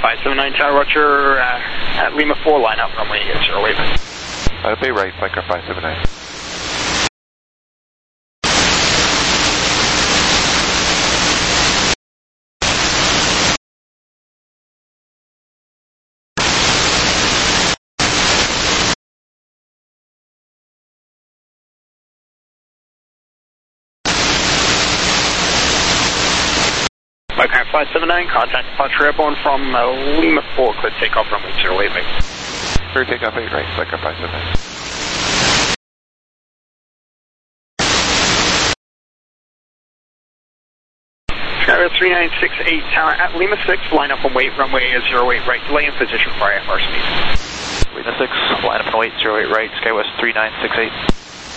579 Tower, Roger, at Lima 4, line up runway 08. Line up 8 right, flight car 579. Okay, 579, contact departure airborne from Lima 4, clear takeoff runway 08. Clear takeoff 8 right, flight car 579. Skyro 3968 Tower at Lima 6, line up and wait, runway 08 right, delay in position for IFR speed. Lima 6, line up and wait, 08 right, Skywest 3968.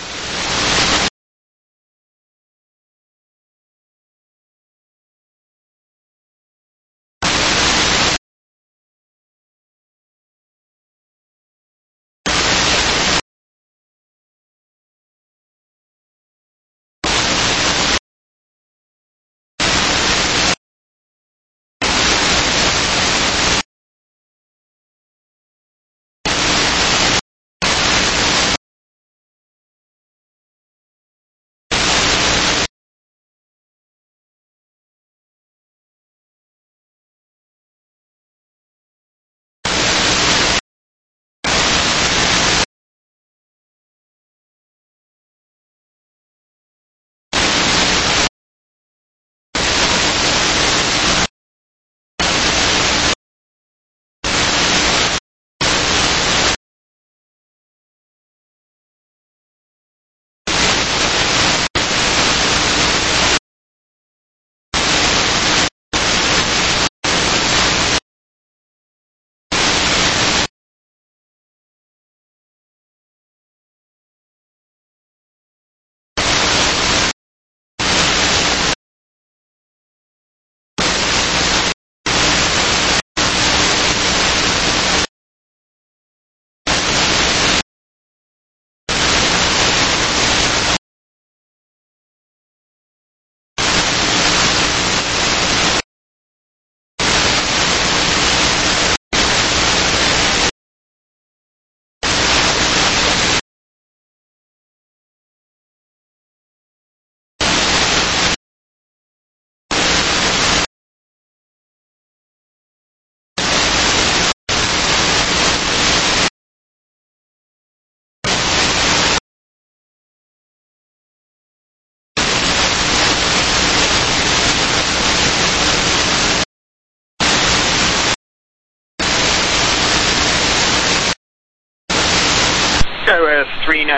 Skywest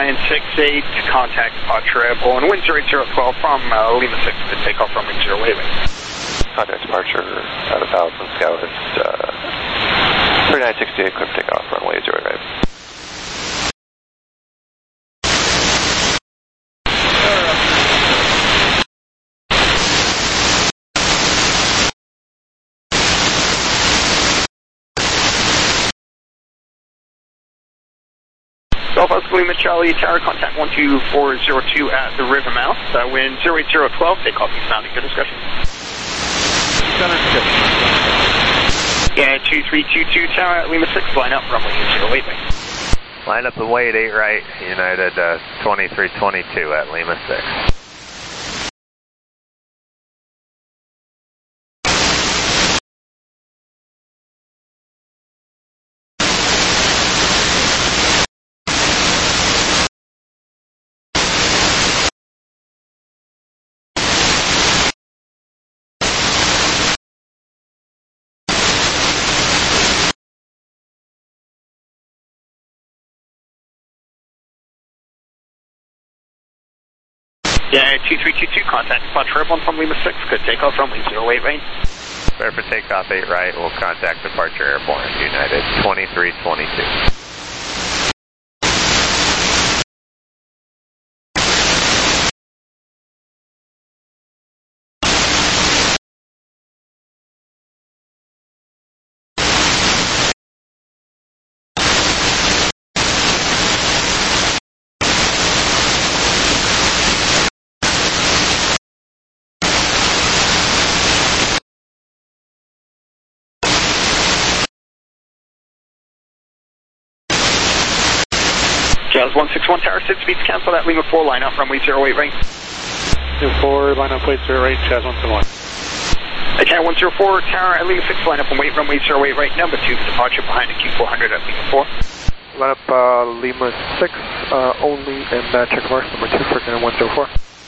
3968, contact departure airborne, wind 08012 from Lima 6, clear takeoff runway 08. Contact departure at 1000, Skywest 3968, clear takeoff runway 08 right. Golf Oscar Lima Charlie Tower, contact 12402 at the river mouth, wind 08012, takeoff eastbound, good discussion. Yeah, 2322 Tower at Lima 6, line up, runway 08. Line up and wait, 8 right, United 2322 at Lima 6. Yeah, 2322, contact departure airborne from Lima 6, good takeoff runway 08 right. Clear for takeoff 8 right, we'll contact departure airborne, United 2322. Jazz 161 Tower, 6 speeds cancel that Lima 4 line up runway 08 right. Lima 4 line up, wait 08, Jazz 171. Okay, 104 Tower at Lima 6 line up and wait runway 08 right, number 2 departure behind the Q400 at Lima 4. Line up Lima 6 only and check mark number 2 for 104.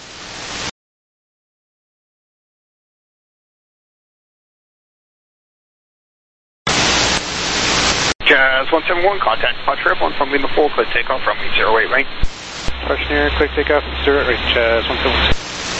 Jazz 171, contact departure airborne from Lima 4, clear takeoff runway 08 right. Departure near, clear takeoff, 08 right, Jazz 171.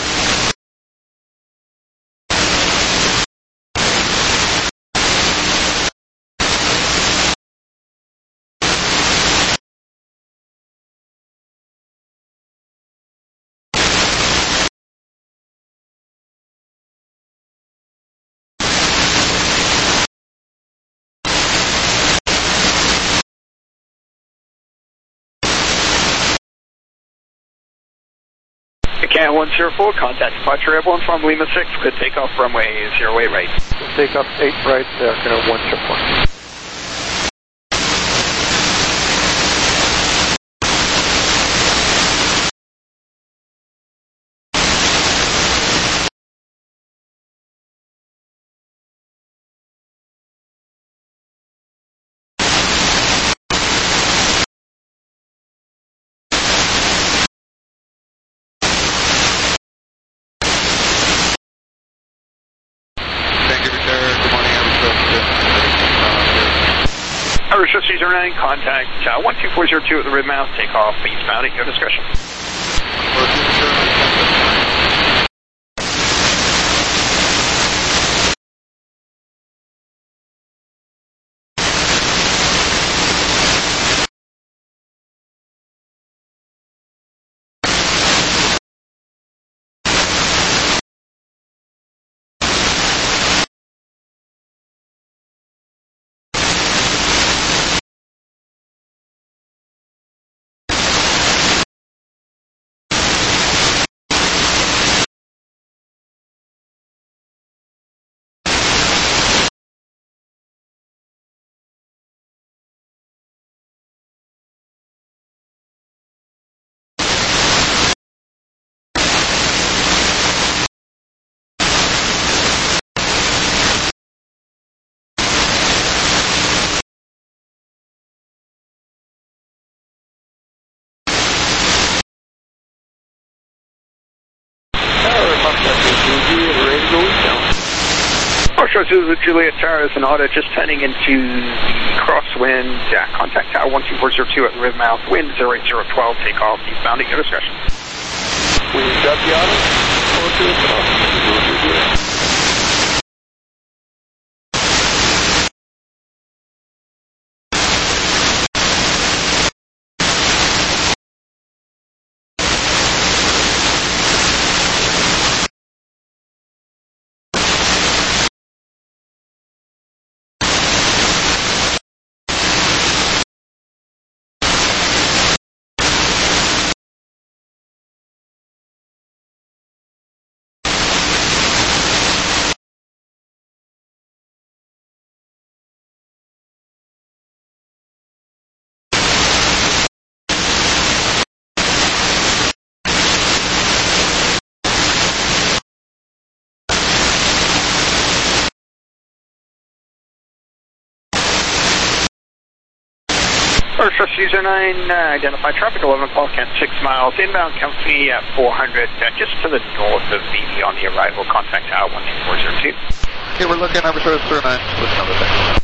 Okay, 104, contact departure airborne from Lima 6, clear takeoff runway 08 right. Takeoff 8 right, 104. Irish 309, contact 12402 at the rim mouth, takeoff eastbound at your discretion. Suzuki Juliet Tower is an auto just turning into the crosswind. Contact tower 12402 at the rim mouth. Wind 08012. Takeoff eastbound at your discretion. We've got the auto. First user 9, identify traffic 11 o'clock at 6 miles. Inbound company at 400, just to the north of VV on the arrival. Contact tower 12402. Okay, we're looking at Sir 9. What's number thing?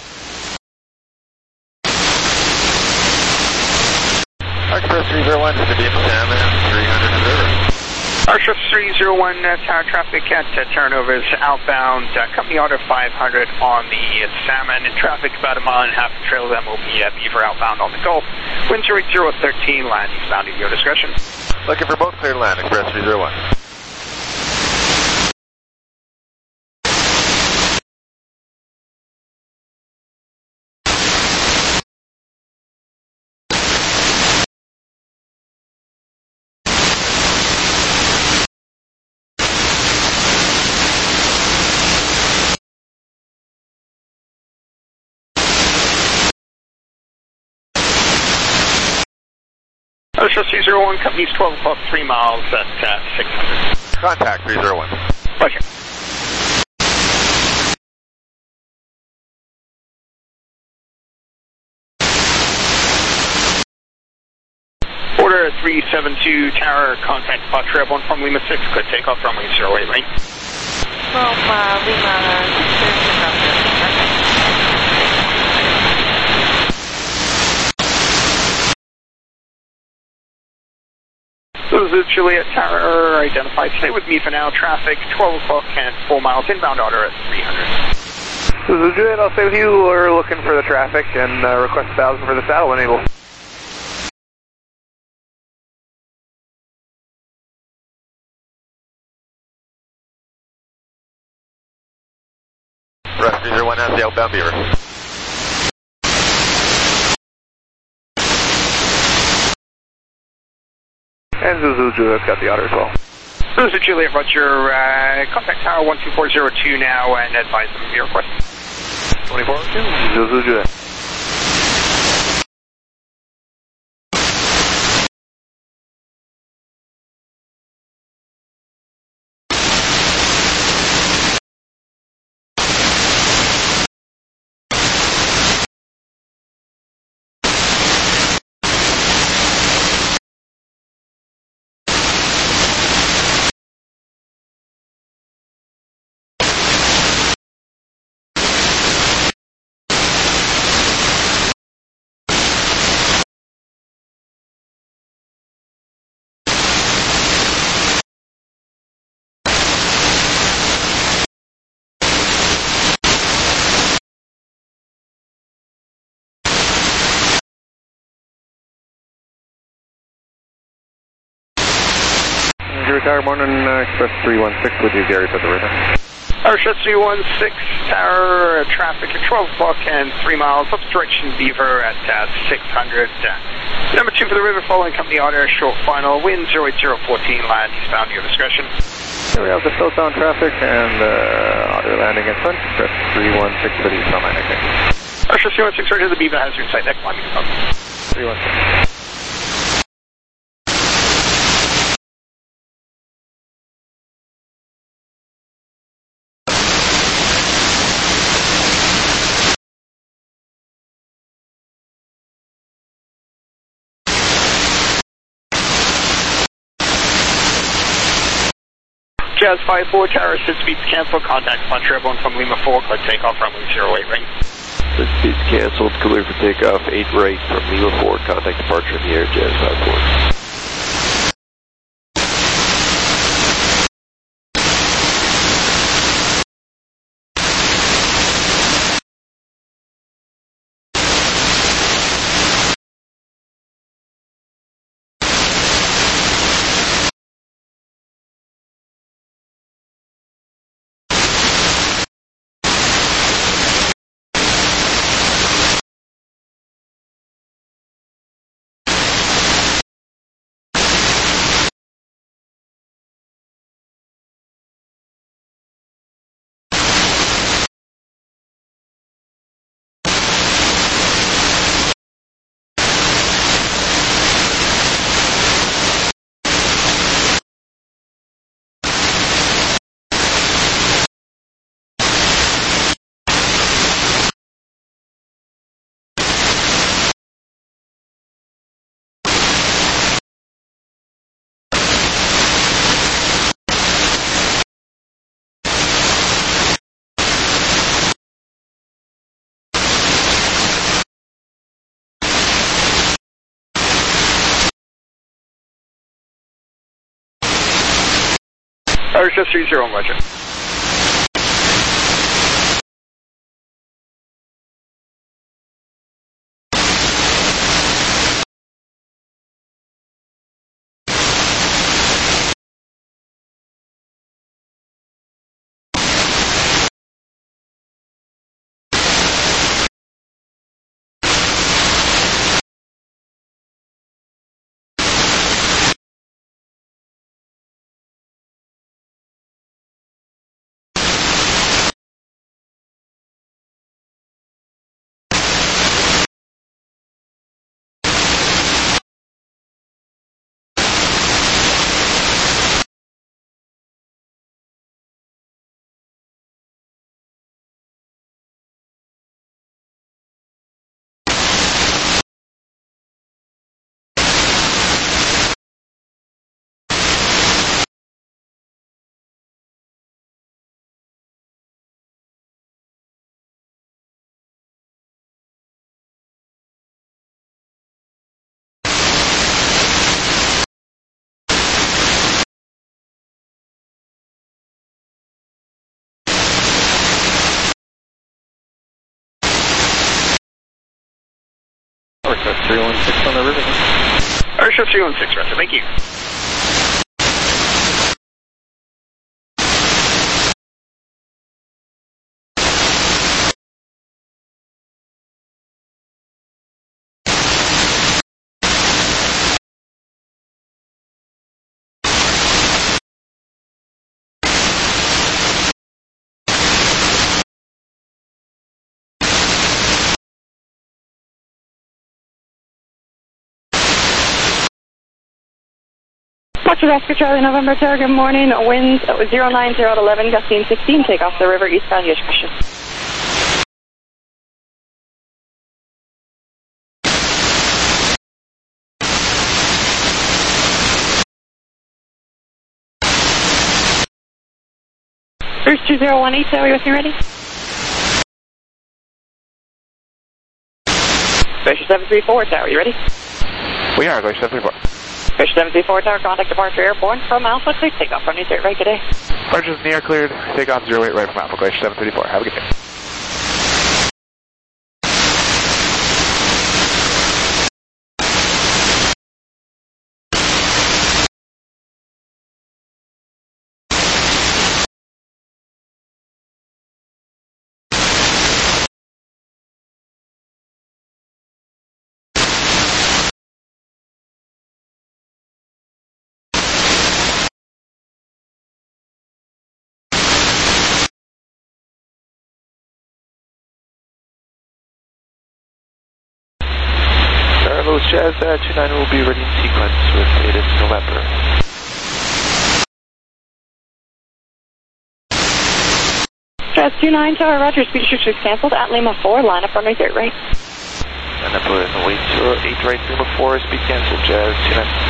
Express 301 to the Salmon 300 River. Archer 301 tower traffic at turnovers outbound. Company order 500 on the Salmon. In traffic about a mile and a half to trail them will be Beaver outbound on the Gulf. Wind 08013, land eastbound at your discretion. Looking for both clear land, Express 301. Show 301, company's 12 o'clock, 3 miles at 600. Contact 301. Pleasure. Order 372 Tower, contact departure airborne from Lima 6, clear takeoff, runway 08 right. From Lima 6, Zulu Juliet Tower, identified. Stay with me for now. Traffic 12 o'clock and 4 miles. Inbound order at 300. Zulu Juliet, I'll stay with you. We're looking for the traffic and request 1,000 for the saddle when able. Rush 301 has the outbound Beaver. And Zulu Juliet's got the otter as well. Zulu Juliet, roger. Contact tower 12402 now and advise them of your request. 2402, Zulu Juliet. Tower Morning Express 316 with you, Gary, for the radar. Express 316 Tower, traffic at 12 o'clock and 3 miles, up direction Beaver at 600. Number 2 for the river, following company order, short final, wind 08014, land eastbound, your discretion. Here we have the southbound traffic and auto landing in front, Express 316 for the eastbound landing. Express 316 right to the Beaver hazard site, next climbing above. 316. Jazz 54, tower assist speeds cancel, contact punch airborne from Lima 4, clear takeoff, runway 08 right. Speeds canceled, clear for takeoff, 8 right from Lima 4, contact departure in the air, Jazz 54. Express 301, roger. request 316 on the river. Airshift 316, Roger, thank you. Oscar Charlie, November Tower, good morning. Winds 090 at 11, gusting 16, take off the river eastbound, use caution. Bruce 2018, Tower, you with me ready? Glacier 734, Tower, you ready? We are, Glacier 734. Glacier 734, Tower, contact departure airborne from Alpha, please take off from New right today. Departure's in the air cleared, take off 08 right from Alpha, Glacier 734. Have a good day. Louis Jazz 29 will be ready in sequence with date in November. Jazz 29, Tower, Roger, speed restrictions canceled at Lima 4, line up on right. Line up in the wait 08 right, Lima 4, speed cancelled, Jazz 29.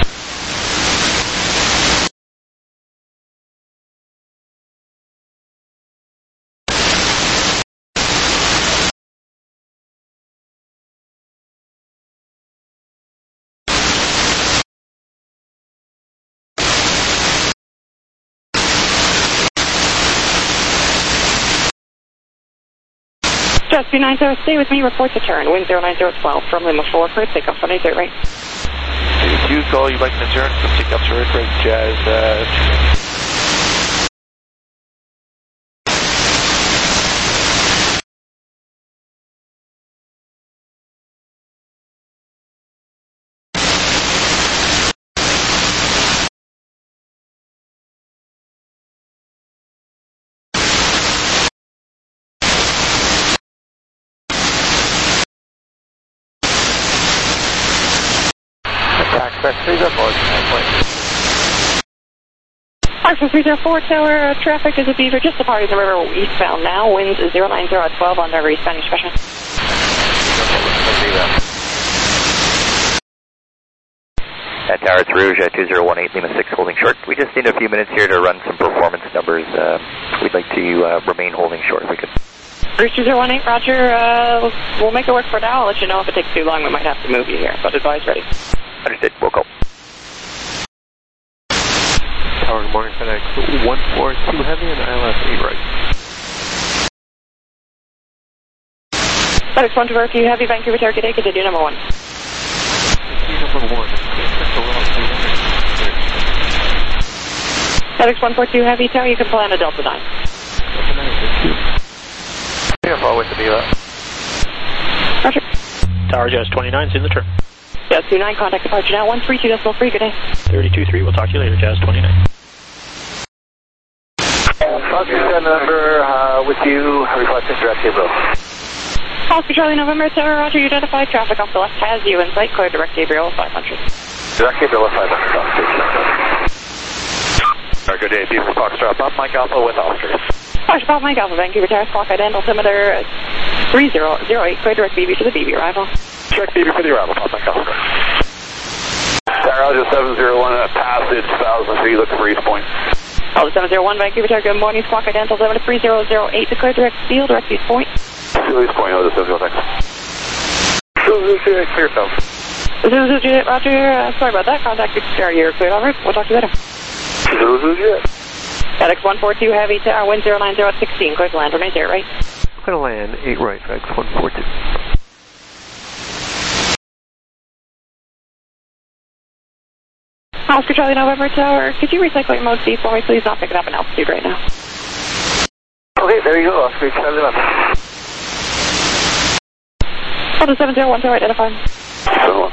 Jazz 29, Tower, stay with me, report to turn. Wind 090 at 12 from Lima 4 for a takeoff on right. If you call, you'd like to turn from takeoff to right, Jazz 29. Access 304, Access 304, Tower, traffic is a Beaver, just departing the river eastbound now. Winds 090 at 12 on the river eastbound, use caution. Tower, it's Rouge, 2018, Lima 6, holding short. We just need a few minutes here to run some performance numbers. We'd like to remain holding short if we could. Rouge 2018, Roger, we'll make it work for now. I'll let you know if it takes too long, we might have to move you here, but advise ready. Understood, we'll go. Tower, good morning, FedEx 142 heavy and ILS 8 right. FedEx 142 heavy, Vancouver Tower, good day, continue number 1. Number 1. FedEx 142 heavy, Tower, you can plan a Delta 9. Delta 9, thank you. Yeah, follow with the Viva. Roger. Tower, Jazz 29's in the turn. Jazz 29, contact departure now, 132.3, good day. 32.3, we'll talk to you later, Jazz 29. Oscar November, with you, requesting direct Gabriel. Oscar Charlie, November, Tower, Roger, you identified traffic off the left, has you in sight, clear direct Gabriel 500. Direct Gabriel 500, Good day, Beaver Foxtrot, Bob Mike Alpha with Oscar. Oscar Bob Mike Alpha, Vancouver Tower, clock ID altimeter 3008, clear direct BB to the BB arrival. Direct BB for the arrival, Bob Mike Alpha. Tower, Roger 701, passage 1003, looking for East Point. Alpha 701, Vancouver Tower, good morning, clock ID altimeter 3008, declare direct field, direct East Point. East Point, Alpha 701, thanks. 008, clear south. 008, Roger, sorry about that, contact you're cleared, alright, we'll talk to you later. 008. FedEx 142 heavy, Tower, wind 090 at 16, quick land, remain 8 right. We're going to land 8 right, FedEx 142. Oscar Charlie November Tower, could you recycle your mode C for me, please? Not picking up an altitude right now. Okay, there you go, Oscar Charlie November. Delta 701 Tower, identify. 701.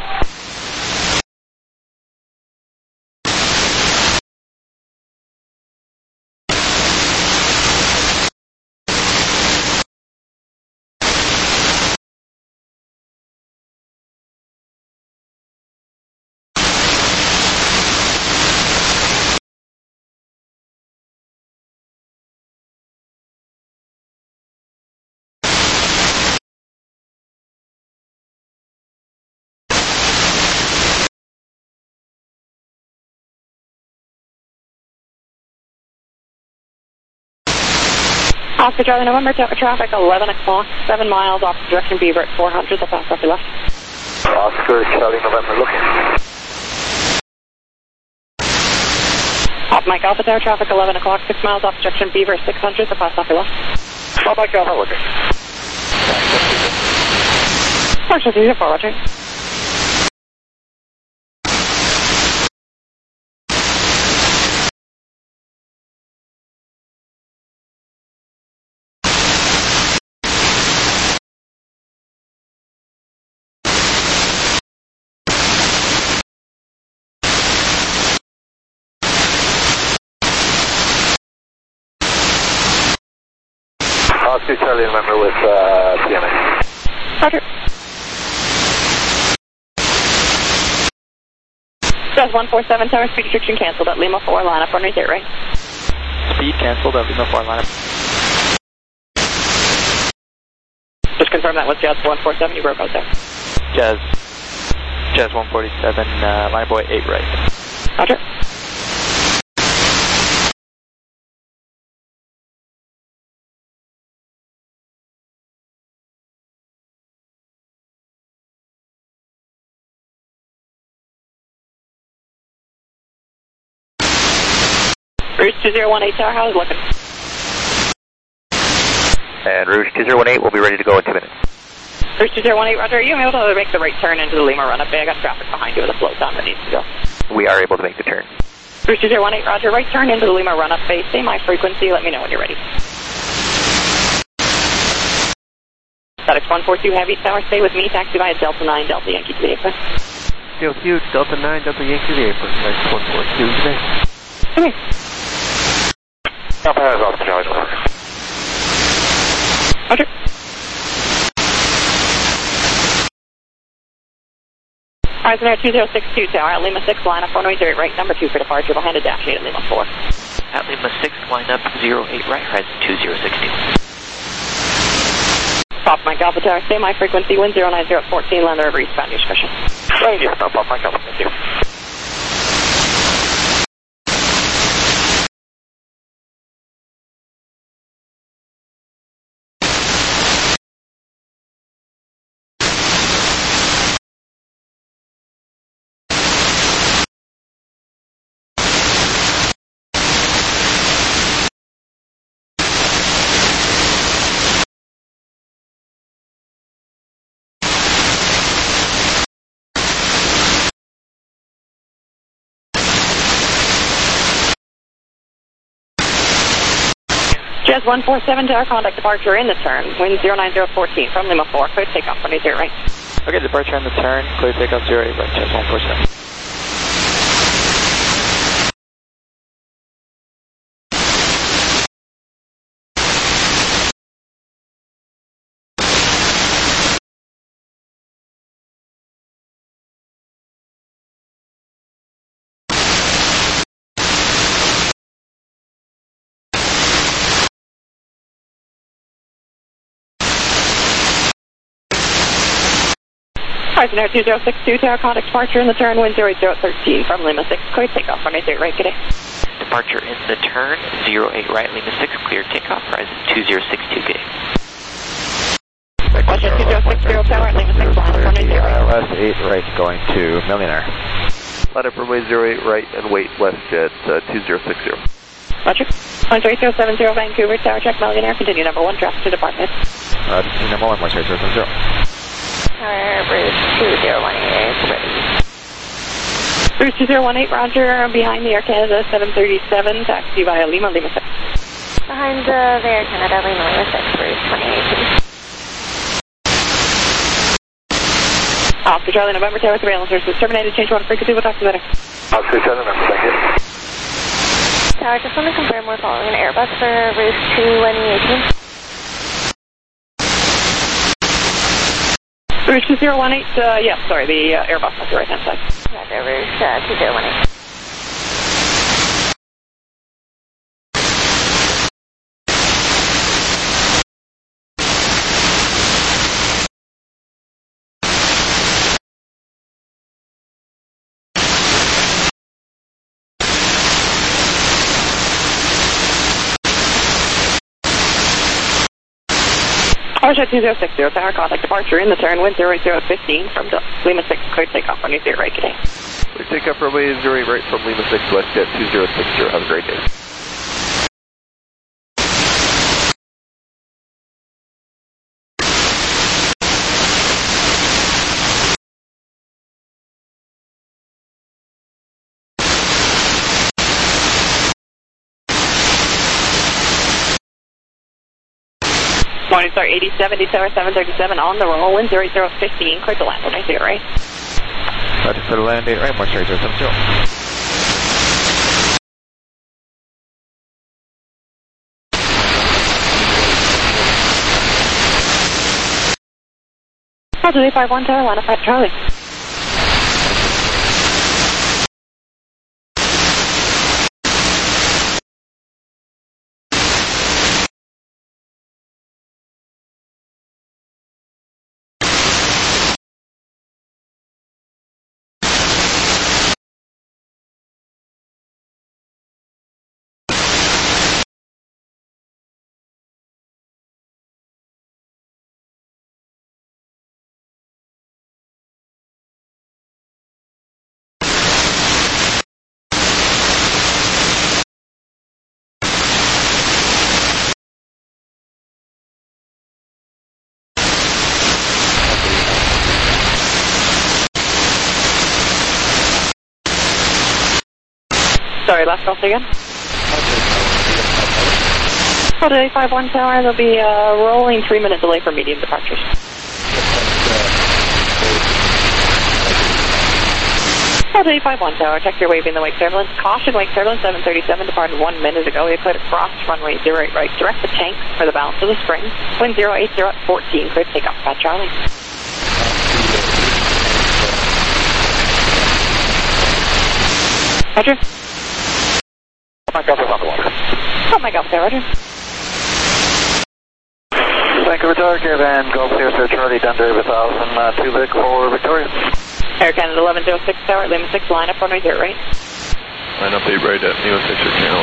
Oscar Charlie November Tower, traffic 11 o'clock, 7 miles off direction Beaver at 400, I'll pass off your left. Oscar Charlie November, looking. Off Mike Alpha Tower, traffic 11 o'clock, 6 miles off direction Beaver at 600, I'll pass off your left. Off Mike Alpha, looking. Marshall 204, roger. Oscar Charlie November with PMA. Roger. Jazz 147 Tower, speed restriction cancelled at Lima 4, line up, runway 0 right. Speed canceled at Lima 4, line up. Just confirm that was Jazz 147, you broke out there. Jazz 147, line boy 8 right. Roger. Rouge 2018 Tower, how's it looking? And Rouge 2018 will be ready to go in 2 minutes. Rouge 2018, roger, are you able to make the right turn into the Lima run-up bay? I got traffic behind you with a flow time that needs to go. We are able to make the turn. Rouge 2018, roger, right turn into the Lima run-up bay. Say my frequency, let me know when you're ready. FedEx 142 Heavy Tower, stay with me, taxi via Delta 9, Delta Yankee to the apron. Still huge, Delta 9, Delta Yankee to the apron. FedEx 142 today. Come here. Alpha has Oscar Charlie November. Roger. Horizon Air 2062 Tower at Lima 6, line up runway 08 right, number 2 for departure, behind a dash 8 at Lima 4. At Lima 6, line up 08 right, horizon 2062. Pop Mike Alpha Tower, stay my frequency, wind 090 at 14, land over eastbound, use cushion. Thank you, Pop Mike Alpha, thank you. Jazz 147 Tower, contact departure in the turn, wind 09014 from Lima 4, clear takeoff, runway 0 right. Okay, departure in the turn, clear takeoff 08 right, Jazz 147. Horizon Air 2062 Tower, contact departure in the turn, wind 08013 from Lima 6, clear takeoff, runway 0 right, good day. Departure in the turn, 08 right, Lima 6, clear takeoff, horizon 2062, good day. West Air 2060 Tower at Lima 6, line up runway 0 right. West 8 right, going to Millionaire. Line up runway 08 right and wait WestJet 2060. Roger. 13070 Vancouver Tower, check Millionaire, continue number 1, traffic to department. Number 1, West 8070. Rouge 2018, ready. 3218, roger, behind the Air Canada 737, taxi via Lima 6. Behind the Air Canada Lima 6, Bruce 2018. Oscar Charlie, November Tower, surveillance services terminated, change one frequency, we'll talk to you later. Oscar Charlie, November, thank you. Tower, just want to confirm we're following an Airbus for Roost 218. Roost 2018, yeah, sorry, the Airbus on the right-hand side. Roger, Roost 2018. Porsche 2060, tower contact departure in the turn, wind 080 at 15 from Lima 6, clear takeoff on your 0 right today. Clear takeoff runway 08 right from Lima 6, WestJet 2060, have a great day. Morningstar 8070, tower 737 on the roll, wind 080 at 15, clear to land on my 0 right. Roger, clear to land 8 right, Morningstar 8070. Roger, 851 tower, line up at Charlie. Sorry, last call again. Roger, 851 tower, there'll be a rolling 3-minute delay for medium departures. Roger, 851 tower, check your waving the wake turbulence. Caution, wake turbulence 737 departed 1 minute ago. We put across runway 08 right, direct the tank for the balance of the spring. Wind 080 at 14, clear takeoff at Charlie. Roger. My Golf is on the water. Oh my God, there, Roger. Vancouver Tower, Caravan, Golf Sierra Charlie, Dunder 1000, 2 Vic for Victoria. Air Canada 1106 tower, Lima 6, line up runway 0 right. Line up 8 right at Lima 6 or channel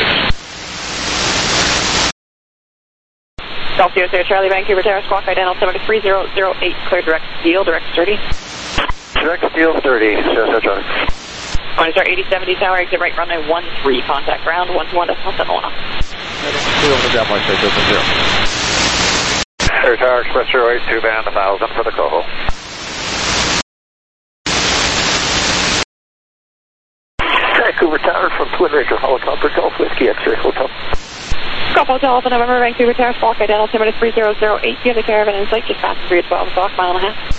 1106. Golf Sierra Charlie, Vancouver Tower, squawk identical 73008, clear direct steel, direct sturdy. Direct steel 30, Sierra Charlie. Morningstar 8070 tower, exit right runway 13, contact ground 121.71. Air Tower Express 082 band 1000 for the Coho. Vancouver Tower from Twin Ranger Helicopter, Golf Whiskey X-Ray Hotel. Golf Hotel, Alpha November, Vancouver Tower, squawk identical 3008, you have the caravan in sight, just past 3 at 12 o'clock, mile and a half.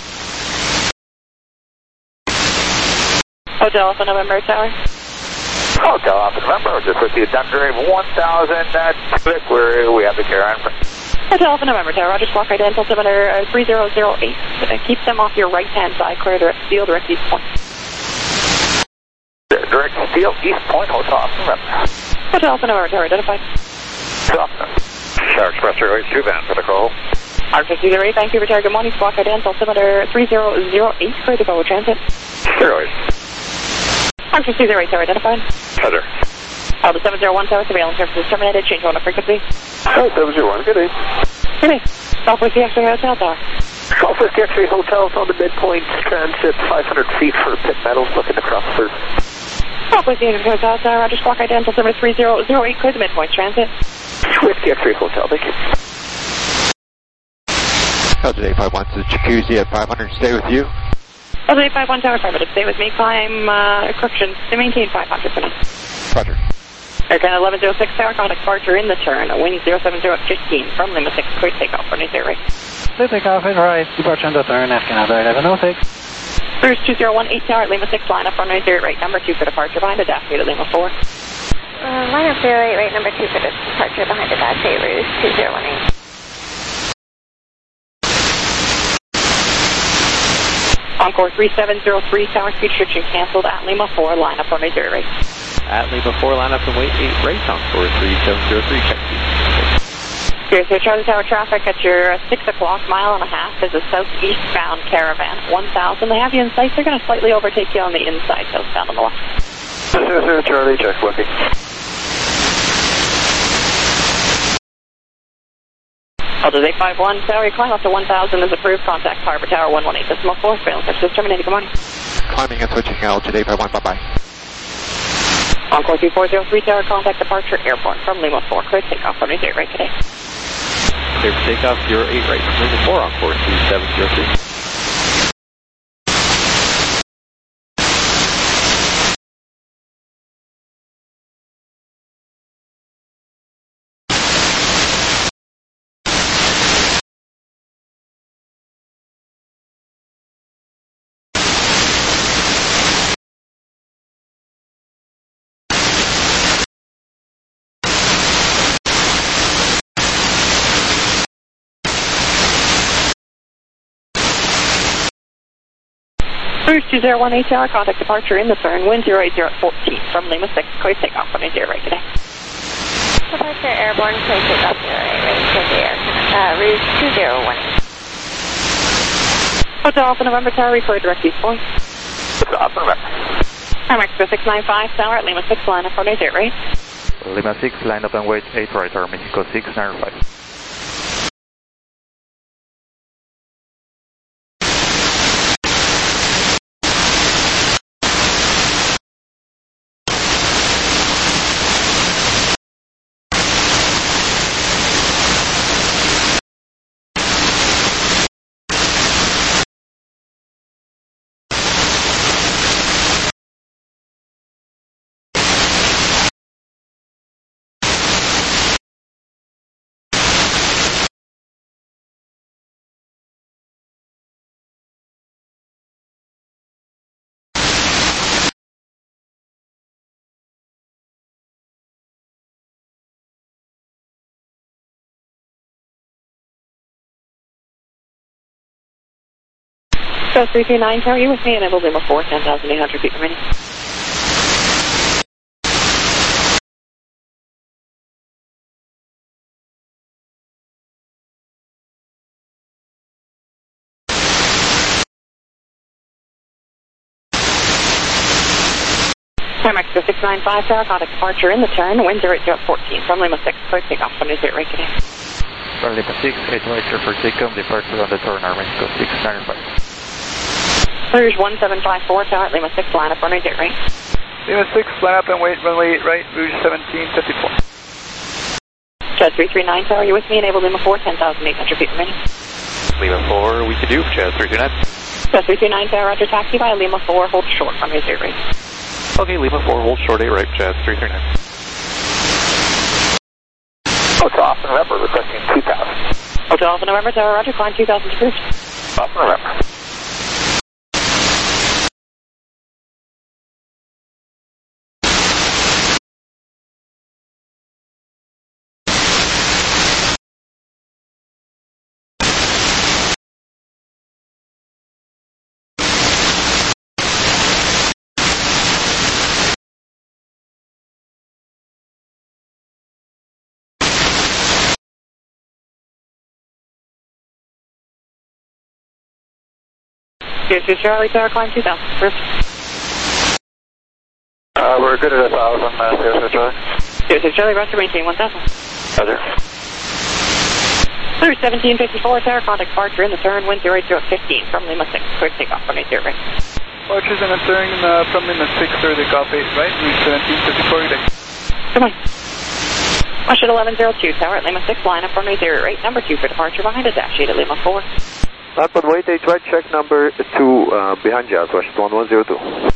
Hotel Alpha November Tower. Hotel Alpha November, just with the Dunder 1000 at Vic, where we have the caravan. Hotel Alpha November Tower, Roger, squawk identical 3008. Keep them off your right-hand side, clear direct steel, direct east point. Direct steel, east point, Hotel Alpha November. Hotel Alpha November Tower, identified. Tower Express 082 band for the Coho. R5008, Vancouver Tower, good morning, squawk identical 3008, clear to go, transit. 08. R5008 tower, identified. Heather. Alpha 701 tower, surveillance services terminated, change on the frequency. Oh, 701, good day. Good day. Golf Whiskey X-Ray Hotel Tower. Golf Whiskey X-Ray Hotel's on the midpoint, transit 500 feet for pit metals, looking to cross through. Golf Whiskey X-Ray Hotel Tower, Roger, squawk identical 3008, clear the midpoint, transit. Whiskey X-Ray Hotel, thank you. Delta 851 to the Jacuzzi at 500, stay with you. Delta 851 Tower 5, stay with me, climb, correction, to maintain 500 for now. Roger. Aircraft 1106 Tower, contact departure in the turn, wind 070 at 15, from Lima 6, clear takeoff, runway 0 right. Clear takeoff, 8 right, departure in the turn, Canada 1106. Cruise 2018 Tower at Lima 6, line up runway 0 right, number 2 for departure, behind the dash gate at Lima 4. Line up 08 right, number 2 for departure, behind the dash gate, Rouge 2018. Encore 3703 Tower, speed restriction cancelled at Lima 4, line up runway 0 right. At Lima 4, line up and wait 8 right, Encore 3703, check speed. Here's your Charlie Tower traffic at your 6 o'clock, mile and a half. There's a southeastbound Caravan, 1000. They have you in sight. They're going to slightly overtake you on the inside, southbound on the left. 00 Charlie, check booking. Delta 851 Tower, climb up to 1000 is approved. Contact Harbor Tower 118.4, failing services terminated. Good morning. Climbing and switching Altitude 851, bye-bye. Encore 2403 Tower, contact departure airport from Lima 4, clear takeoff, runway 0 right today. Clear for takeoff, 08 right from Lima 4, Encore 3703. Cruise 2018 Tower, contact departure in the turn, wind 080 at 14, from Lima 6, clear takeoff, runway 0 right today. Departure airborne, clear takeoff 08 right, take the air, Rouge 2018. Hotel Alpha November Tower, record direct east point. Alpha November. Amex 695 Tower at Lima 6, line up runway 0 right. Lima 6, line up and wait 8 right, or Mexico 695. So 329 Tower, you with me, enable Lima 4, 10,800 feet per minute. Amex 695 Tower, contact departure in the turn, wind 080 at 14, from Lima 6, clear takeoff, runway 0 right today. From Lima 6, 8 right for takeoff, departure on the turn, Mexico 695. Rouge 1754 Tower at Lima 6, line up runway 0 right. Lima 6, line up and wait, runway 8 right, Rouge 1754. Jazz 339 Tower, you with me, enable Lima 4, 10,800 feet per minute. Lima 4, we can do, Jazz 329. Jazz 339 Tower, roger, taxi by Lima 4, hold short, runway 0 right. Okay, Lima 4, hold short 8 right, Jazz 339. Hotel Alpha November, requesting 2,000. Hotel Alpha November Tower, roger, climb 2,000 to cruise. Alpha November. Here's your Charlie Tower, climb 2,000. First. We're good at 1,000, here's Charlie. Here's your Charlie, roger, maintain 1,000. Roger. Clear 1754 Tower, contact departure in the turn, wind 080 at 15, from Lima 6, clear takeoff, runway 0 right. Departures in the turn from Lima 6, clear takeoff 8 right, Rouge 1754 today. Good morning. Washington 1102 Tower at Lima 6, line up runway 0 right, number 2 for departure, behind a dash 8 at Lima 4. Up on wait 8 right, check number 2 behind Jazz, Washington 1102.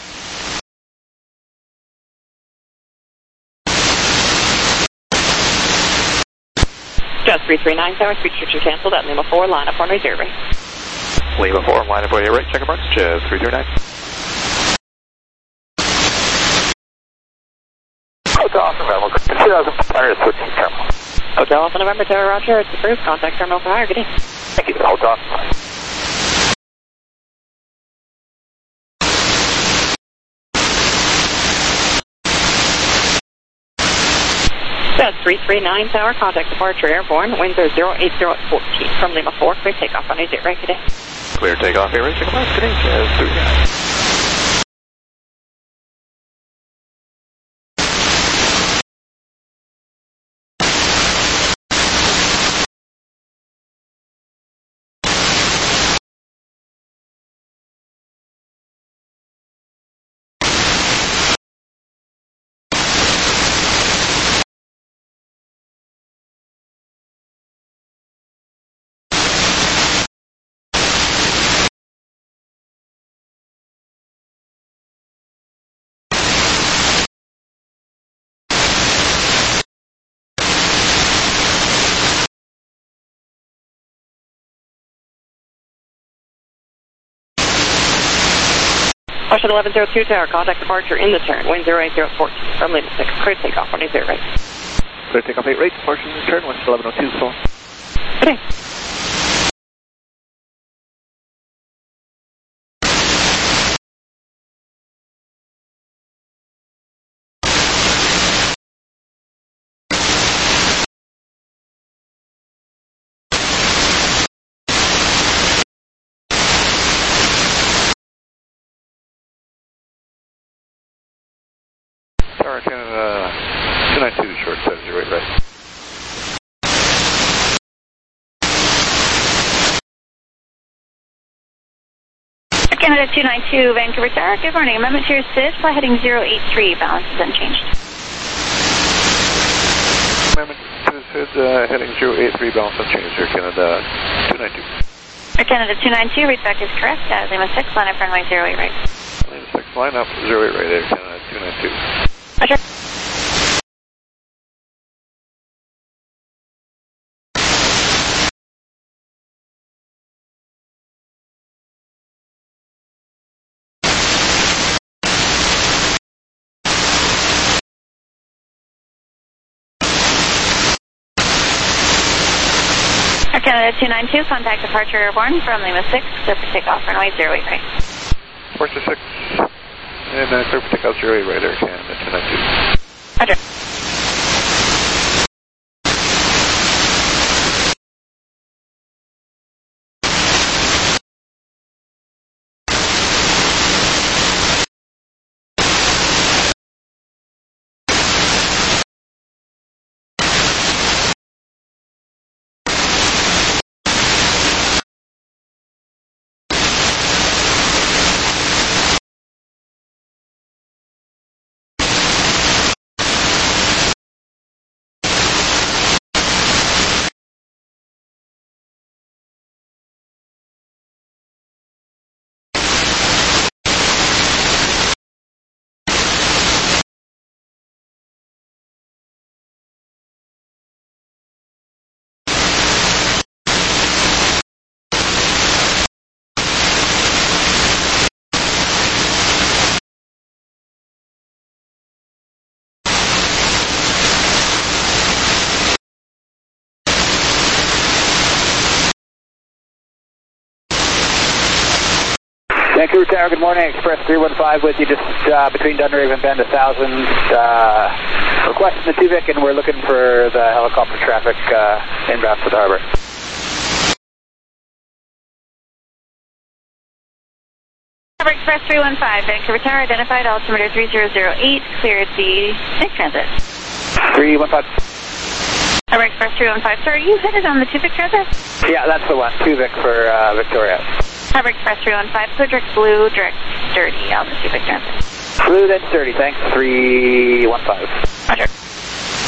Jazz 339 Tower, speed restriction canceled at Lima 4, line up runway 0 right. Lima 4, line up runway right, check approach, Jazz 339. Hotel Alpha November, 2500, switching terminal. Hotel Alpha November, Tower Roger, it's approved, contact terminal for hire, good day. Thank you, Hotel Alpha. Jazz 339 Tower, contact departure airborne, winds are 080 at 14 from Lima 4, clear takeoff on 0 right, good day. Clear takeoff, here, right, check approach, good day, Jazz 339. Washington 1102 Tower, contact departure in the turn, wind 080 at 14 from Lima 6, clear takeoff on 0 right. Clear takeoff 8 right, departure in the turn, Washington 1102, so. Good day. Tower Canada 292, short 70 right. Canada 292, Vancouver Tower, good morning. Amendment to your SID, fly heading 083, balance is unchanged. Amendment to SID, heading 083, balance unchanged, Air Canada 292. Air Canada 292, read back is correct, Lima 6, line up runway 08 right. Lima 6, line up 08 right, Air Canada 292. Roger. Air Canada 292, contact departure airborne from Lima 6, clear for takeoff runway 08 right. Departure 6, and clear for takeoff 08 right, Air Canada 292. Roger. Vancouver Tower, good morning. Express 315 with you just between Dunraven Bend 1000. Requesting the TVIC, and we're looking for the helicopter traffic inbound to the harbor. Harbor Express 315, Vancouver Tower, identified altimeter 3008, cleared the tank transit. 315. Harbor Express 315, sir, are you headed on the TVIC transit? Yeah, that's the one. TVIC for Victoria. Harbor Express 315, clear direct blue, direct dirty on the TVIC transit. Blue, then dirty, thanks. 315. Roger.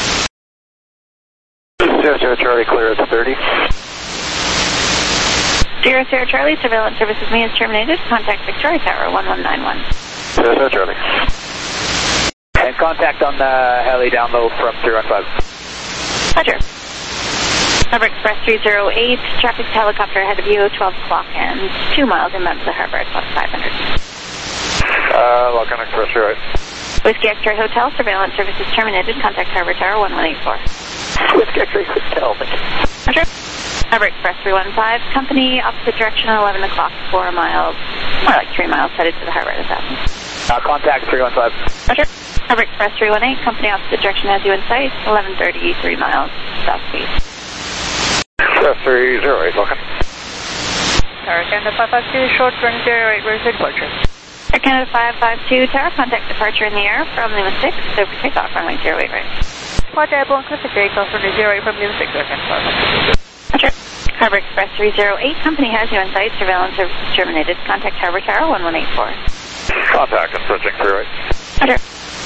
Charlie, clear at 30. Sierra Sierra Charlie, surveillance service with me is terminated. Contact Victoria Tower 1191. Sierra Charlie. And contact on the heli down low from 315. Roger. Harbor Express 308, traffic helicopter ahead of you, 12 o'clock and 2 miles inbound to the harbor at 500. Lock on Express 308. Whiskey X-Ray Hotel, surveillance service is terminated. Contact Harbor Tower 1184. Whiskey X-Ray Hotel. Roger. Harbor Express 315, company opposite direction, 11 o'clock, 4 miles, more like 3 miles, headed to the harbor this afternoon. Contact 315. Roger. Harbor Express 318, company opposite direction has you in sight, 11:30, 3 miles southeast. Express 308, welcome. Tower Canada 552, short turn 08, ready for departure. Air Canada 552, Tower, contact departure in the air from Lima 6, over takeoff, runway 08 right. Departure airborne, clifford takeoff, runway 08 from Lima 6, Air Canada 552. Roger. Harbor Express 308, company has you in sight, surveillance service terminated. Contact Harbor Tower 1184. Contact and switching 308. Roger.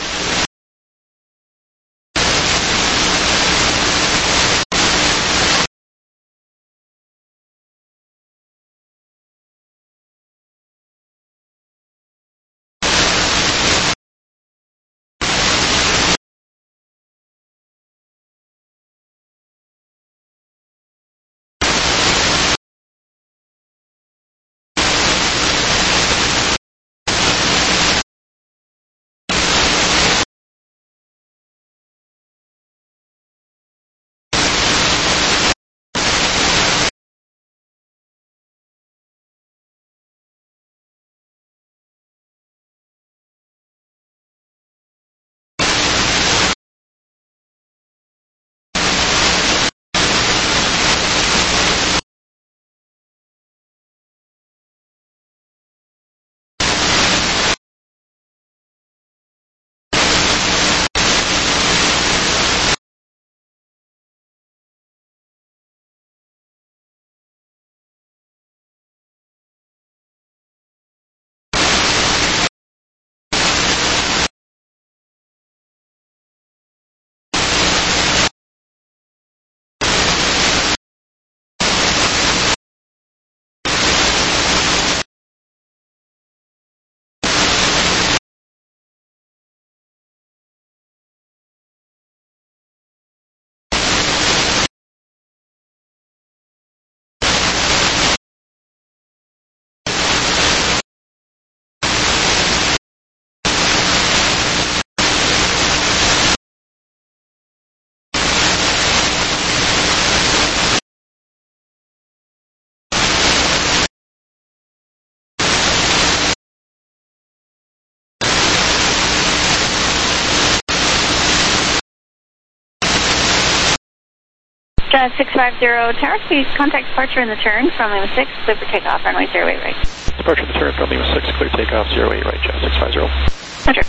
Jazz 650 Tower, please contact departure in the turn from Lima 6, clear for takeoff, runway 08 right. Departure in the turn from Lima 6, clear takeoff, 08 right, Jazz 650. Roger.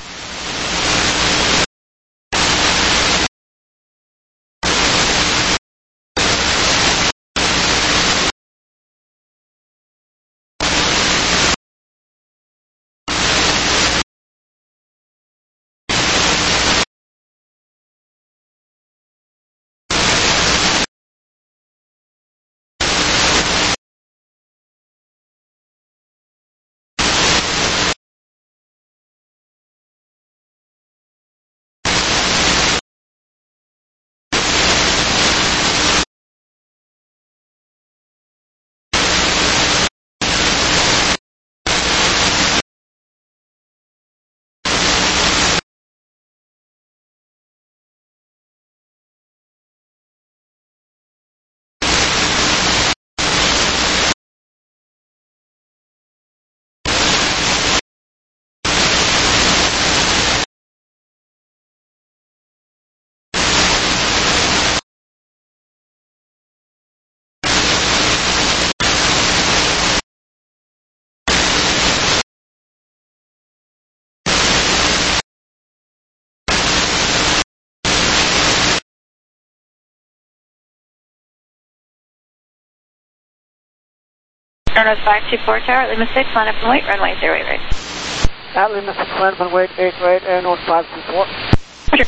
Airnose 524 Tower, Lima 6, line up and wait, runway 08 right. At Lima 6, line up and wait, 8 right, Airnose 524. Roger.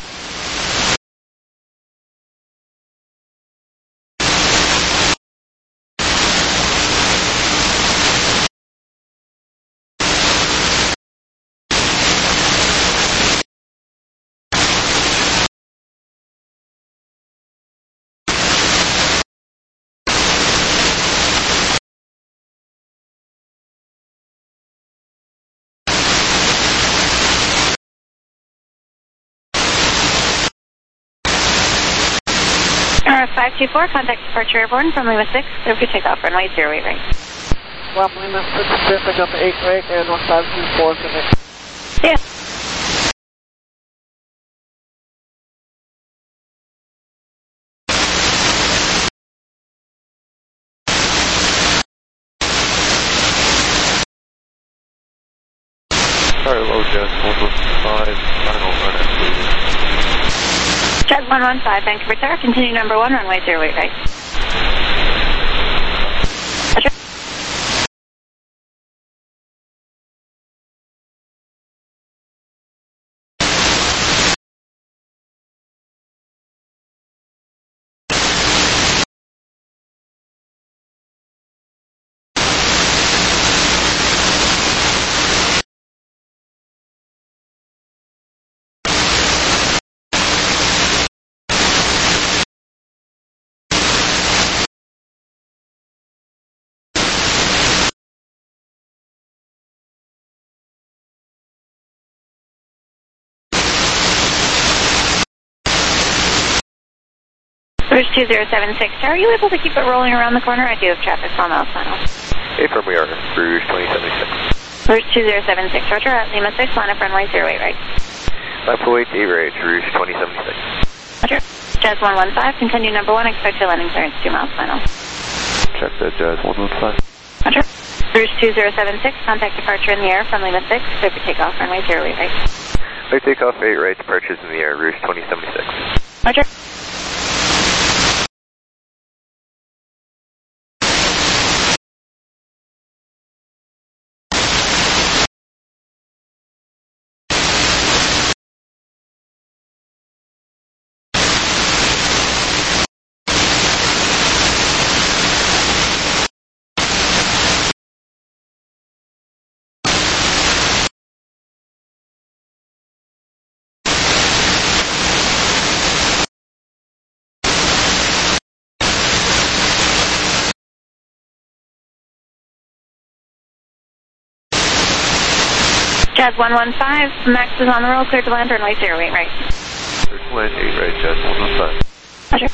524, contact departure airborne from Lima 6, clear for takeoff, runway 08 right. Well, Lima 6, clear pick up 8 right, and 1524 connect. Yeah. Sorry, low Jazz 115, final run at please. Jazz 115, Vancouver Tower, continue number 1, runway 08 right. Roger. Rouge 2076, are you able to keep it rolling around the corner? I do have traffic on the final. Affirm, we are. Rouge 2076. Rouge 2076, roger, at Lima 6, line up runway 08 right. 508, A-Rage, Rouge 2076. Roger. Jazz 115, continue number 1, expect your landing clearance 2 miles final. Check that, Jazz 115. Roger. Rouge 2076, contact departure in the air from Lima 6, clear for takeoff, runway 08 right. Clear takeoff 8 right, departures in the air, Rouge 2076. Roger. Jazz 115, Max is on the roll, clear to land, runway 08 right. Clear to land 8 right, Jazz 115. Roger.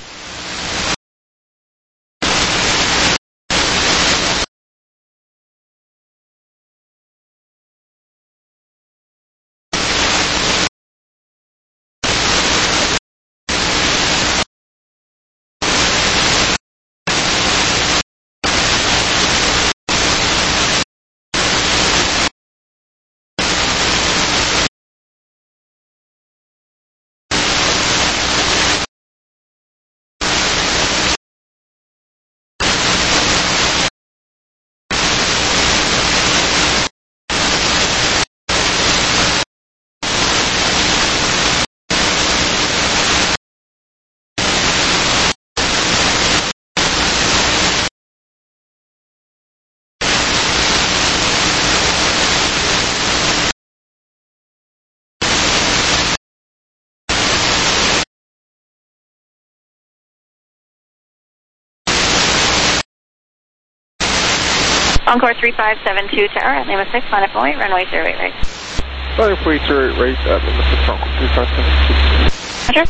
Encore 3572 Tower at Lima 6, line up and wait, runway 08 right. Line up wait 08 right, at Lima 6, Encore 3572. Roger.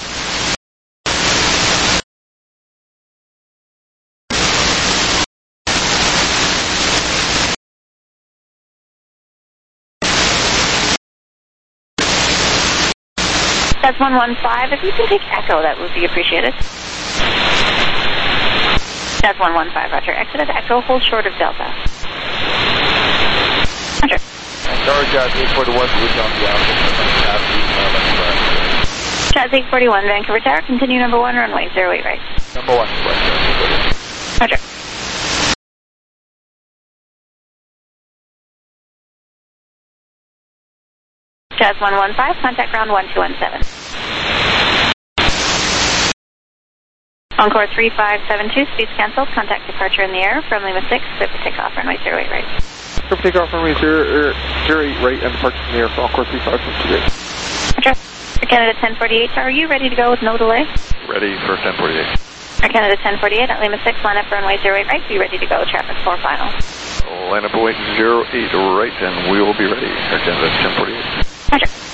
That's 115. If you can take Echo, that would be appreciated. That's 115, roger. Exit at Echo, hold short of Delta. Roger. Tower Jazz 841, switch on the Jazz 841, Vancouver Tower, continue number 1, runway 08 right. Number 1, roger. Jazz 115, contact ground 1217. Encore 3572, speeds canceled, contact departure in the air from Lima 6, clear for takeoff, runway 08 right. Clear for takeoff, runway 08 right, and departure in the air for Encore 3572. Roger. Air Canada 1048, are you ready to go with no delay? Ready for 1048. Air Canada 1048 at Lima 6, line up for runway 08 right, be ready to go, traffic 4 final. Line up await 08 right, and we will be ready. Air Canada 1048. Roger.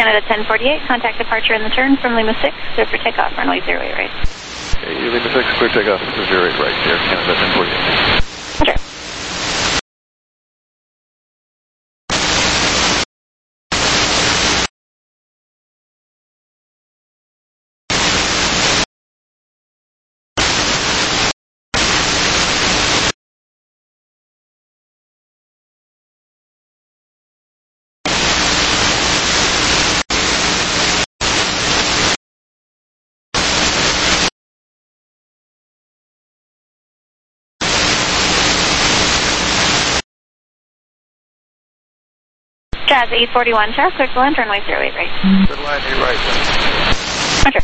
Canada 1048, contact departure in the turn from Lima 6, clear for takeoff, runway 08 right. Okay, Lima 6, clear takeoff, 08 right, Air Canada 1048. Roger. Jazz 841, Tower, clear to land, runway 08 right. Good line, 8 right. Roger.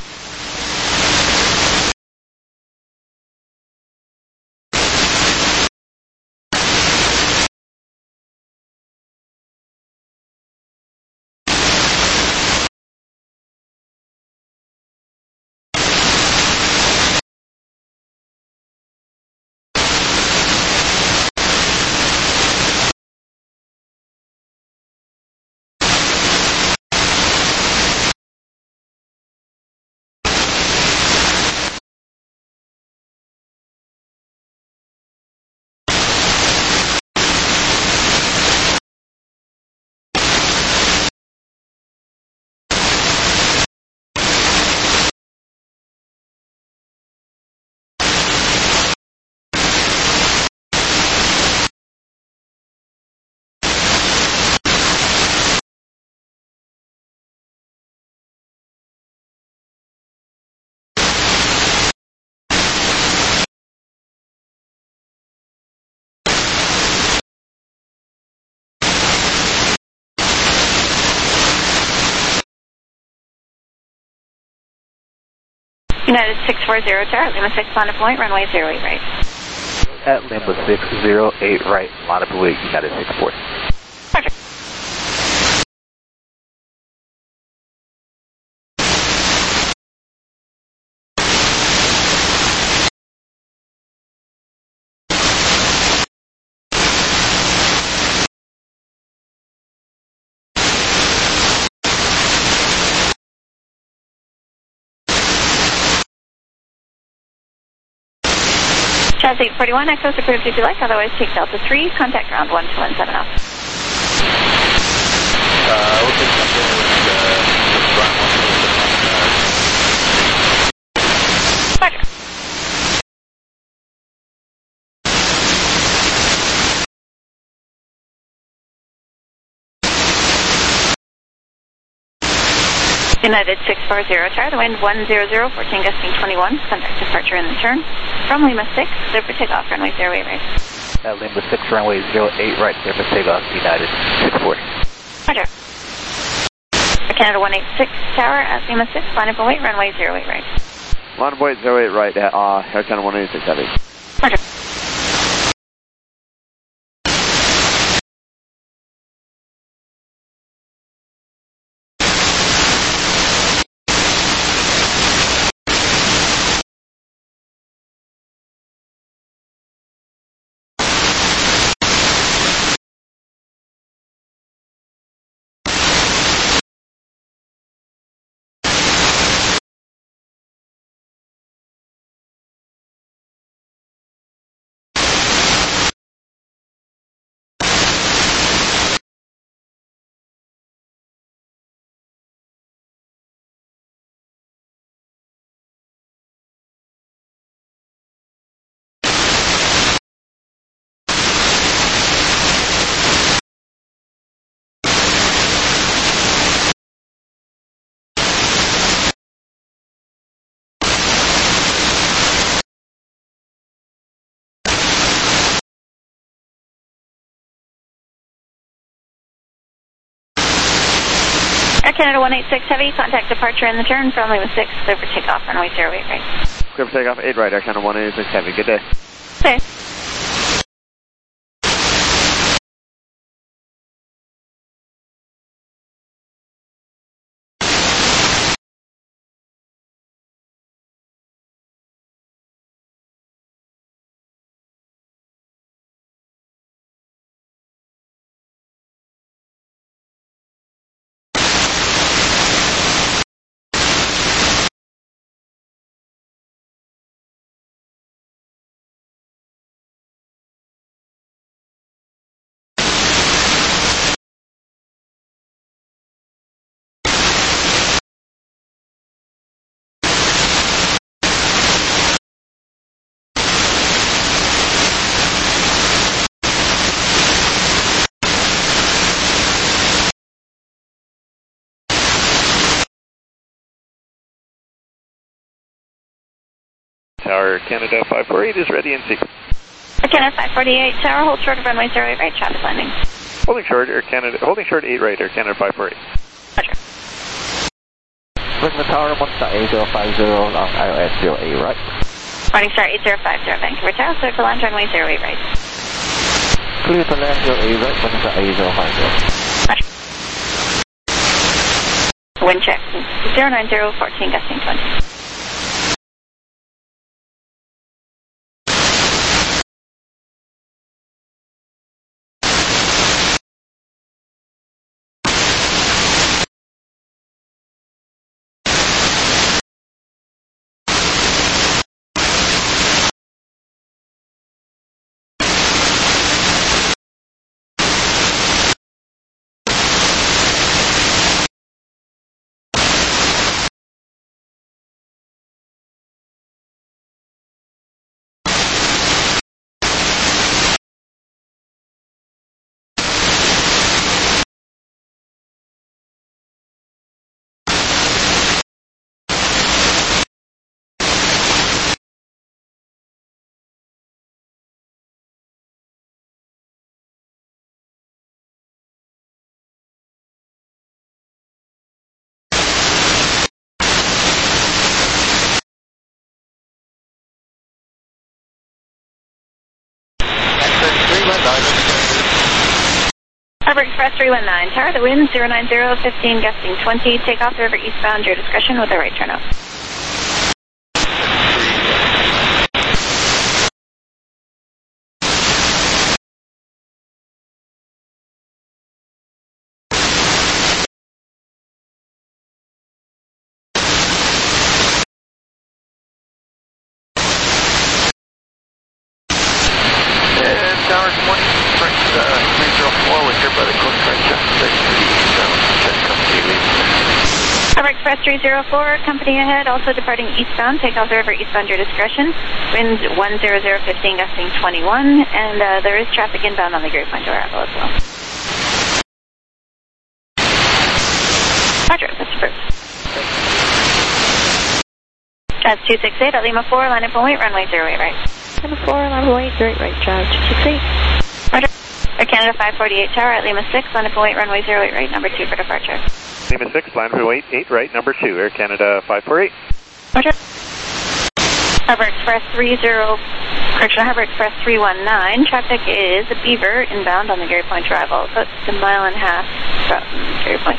United 640, Tower, Lima 6, on a point, runway 08 right. At Lima 608 right, line up away, United 640. Roger. Jazz 841, access approved if you like, otherwise take Delta 3, contact ground 1217 off. We'll take something with ground 1217 Roger. United 640, Tower, the wind 100, 14 gusting 21, contact departure in the turn from Lima 6, clear for takeoff, runway 08 right. At Lima 6, runway 08 right, clear for takeoff, United 640. Roger. Canada 186, Tower, at Lima 6, line up and wait, runway 08 right. Line up wait, 08 right, Air Canada 186 Heavy. Roger. Air Canada 186 Heavy, contact departure in the turn from Lima 6, clear for takeoff, runway 08 right. Clear for takeoff, 8 right, Air Canada 186 Heavy. Good day. Okay. Tower Canada 548 is ready and seek. Canada 548 Tower, hold short of runway 08 right, traffic landing. Holding short 8 right, Air Canada 548. Roger. Brooklyn Tower, Monster 8050, long IOS 08 right. Morningstar 8050, Vancouver Tower, clear to land runway 08 right. Clear to land 08 right, Monster 8050. Roger. Wind check, 09014, gusting 20. Harbor Express 319, Tower, the wind 09015, gusting 20, take off the river eastbound, your discretion with a right turn up. Tower 20, French 304 with your brother close French 763, check company lead. Harbor Express 304, company ahead, also departing eastbound, take off the river eastbound, your discretion. Wind 10015, gusting 21, and there is traffic inbound on the Great Point arrival as well. Roger, that's approved. That's 268 at Lima 4, line up and wait, runway 08 right. Lima 4, line up and wait, 08 right, Charles 268. Roger. Air Canada 548 Tower at Lima 6, line up and wait, runway 08 right, number 2 for departure. Lima 6, line for 8 right, number 2, Air Canada 548. Roger. Harbor Express Harbor Express 319, traffic is a Beaver inbound on the Gary Point arrival, so it's a mile and a half from Gary Point.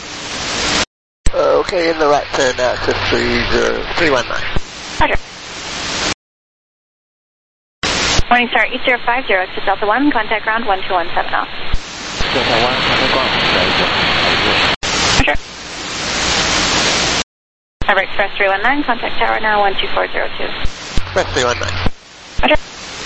Okay, in the right turn now to 319. Roger. Morningstar 8050, exit Delta 1, contact ground 1217 off. Delta 1, contact ground. Roger. Harbor Express 319, contact tower now 12402. Express 319. Roger.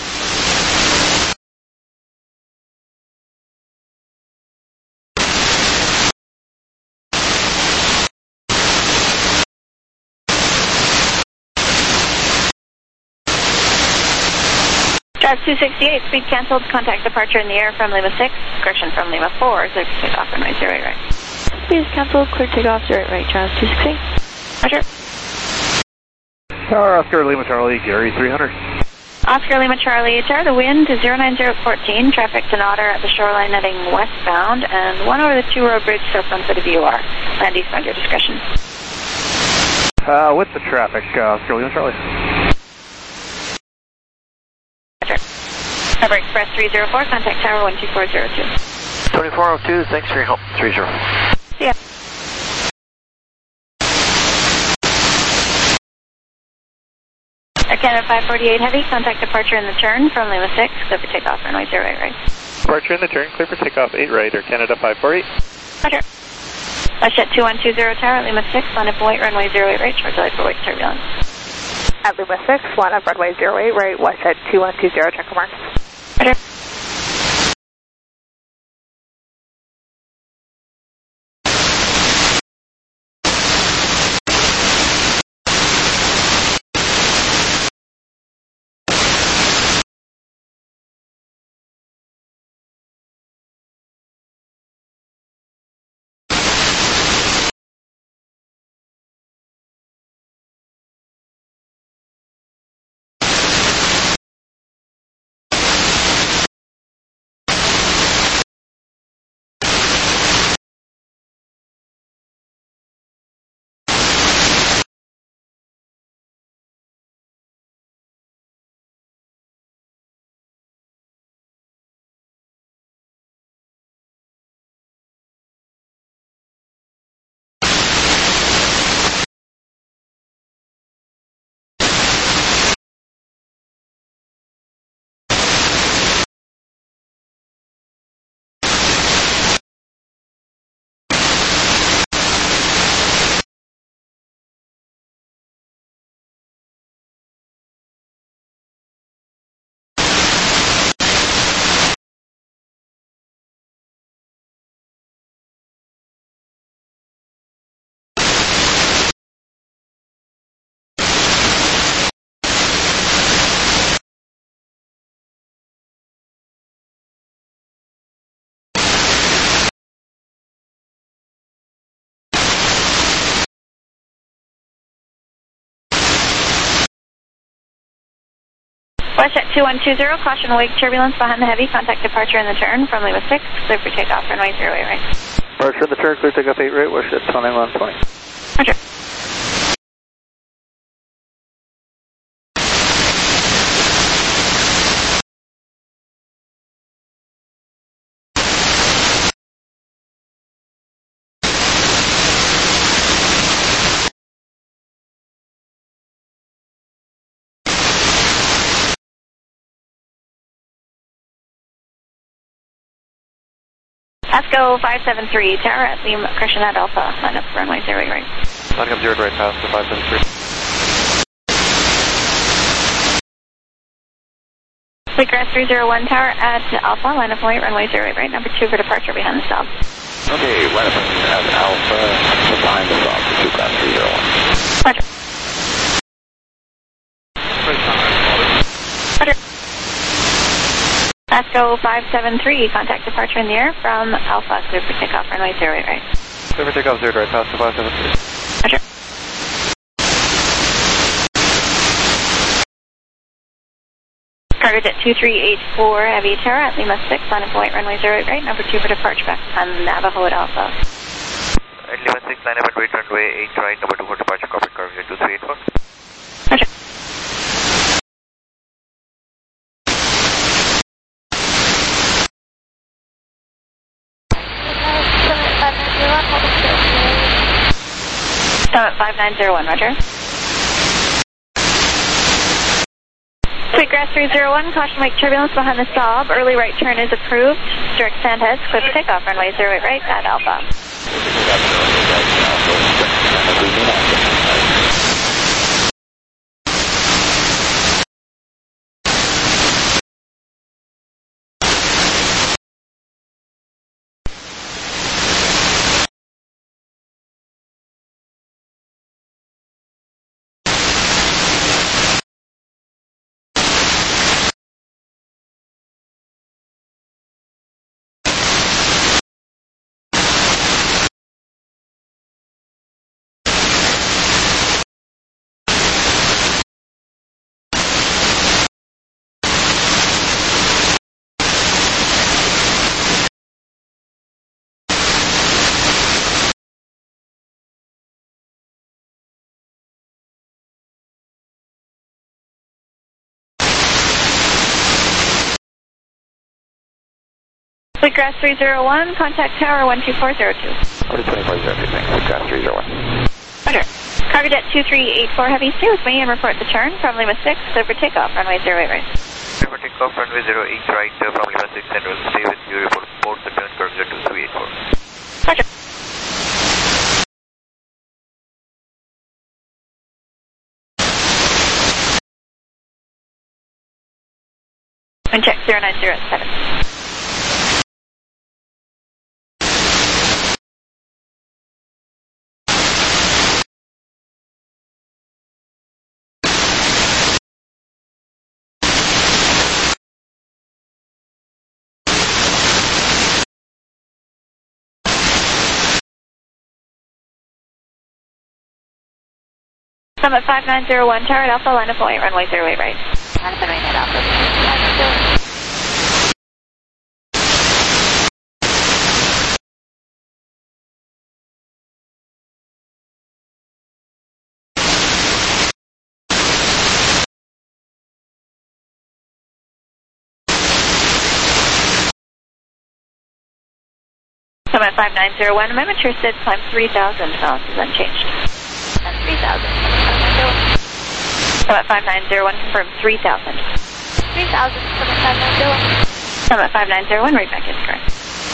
Drive 268, speed cancelled, contact departure in the air from Lima 6, correction from Lima 4, so take off runway 08 right. Speed is cancelled, clear takeoff 08 right, Charles 268. Roger. Tower Oscar Lima Charlie, Gary 300. Oscar Lima Charlie, Tower, the wind to 09014, traffic to Otter at the shoreline heading westbound, and 1 over the 2-row bridge southbound for the VOR. Land eastbound, your discretion. What's the traffic, Oscar Lima Charlie? Harbor Express 304, contact tower 12402. 2402, thanks for your help. 30. Yeah. Air Canada 548 Heavy, contact departure in the turn from Lima 6, clear for takeoff runway 08 right. Departure in the turn, clear for takeoff 8 right, Air Canada 548. Roger. WestJet 2120 Tower at Lima 6, line up and wait, runway 08 right, short delay for wake turbulence. At Lima 6, line up runway 08 right, WestJet 2120, check mark. Roger. WestJet 2120, caution wake turbulence behind the heavy, contact departure in the turn from Lima 6, clear for takeoff, runway 08 right. Departure in the turn, clear takeoff 8 right, WestJet 2120. Roger. ASCO 573, tower at Lima, Krishna Alpha, line up runway 08 right. Line up 0 right, pass to 573. Wheatgrass 301, tower at Alpha, line up white, runway 08 right, number 2 for departure behind the stop. Okay, line up at Alpha, behind the stop, Wheatgrass 301. Roger. Roger. ASCO 573, contact departure in the air from Alpha, clear for takeoff, runway 08 right. Clear for takeoff 0 right, pass to 573. Roger. Cargo Jet 2384, heavy tower at Lima 6, line up white, runway 08 right, number 2 for departure back on Navajo at Alpha. At Lima 6, line up at wait, runway 8 right, number 2 for departure, copy, Cargo Jet 2384. Roger. Summit 5901, roger. Sweetgrass 301, caution wake turbulence behind the stall. Early right turn is approved. Direct stand heads, clear for takeoff, runway 08 right at Alpha. Wheatgrass 301, contact tower 12402. Order 2402, thanks. Wheatgrass 301. Roger. Cargo Jet 2384, heavy, stay with me and report the turn from Lima 6, clear for takeoff, runway 08 right. Clear for takeoff, runway 08 right, from Lima 6, and we'll stay with you, report the turn, Cargo Jet 2384. Roger. And check 0907. Summit 5901, tower at Alpha, line up white, runway 08 right. Line up and right at Alpha. Summit 5901, amendment to your SID climb 3,000, balance is unchanged. And 3,000. Summit 5901, confirm 3,000. 3,000, Summit 5901. Summit 5901, right back is correct.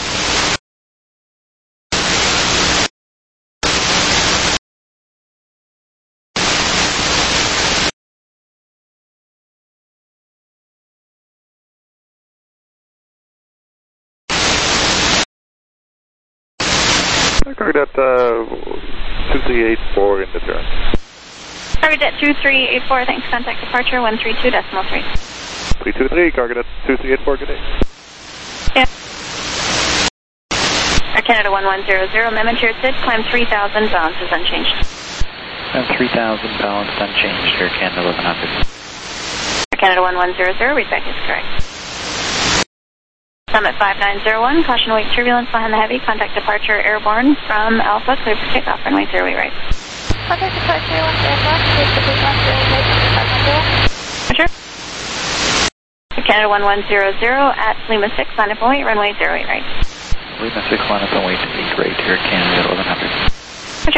Cargo Jet 2384 in the turn. Cargo Jet 2384, thanks. Contact departure 132.3. 323, Cargo Jet 2384, good day. Yeah. Air Canada 1100, amendment to your SID, climb 3,000, balance is unchanged. And 3,000, balance unchanged, Air Canada 1100. Canada 1100, read back is correct. Summit 5901, caution wake turbulence behind the heavy, contact departure airborne from Alpha, clear for takeoff, runway 08 right. Contact departure 108 left, clear for takeoff, 08 right, Roger. Canada 1100 at Lima 6, line up and wait, runway 08 right. Lima 6, line up and wait, 8 right here, Canada 1100. Roger.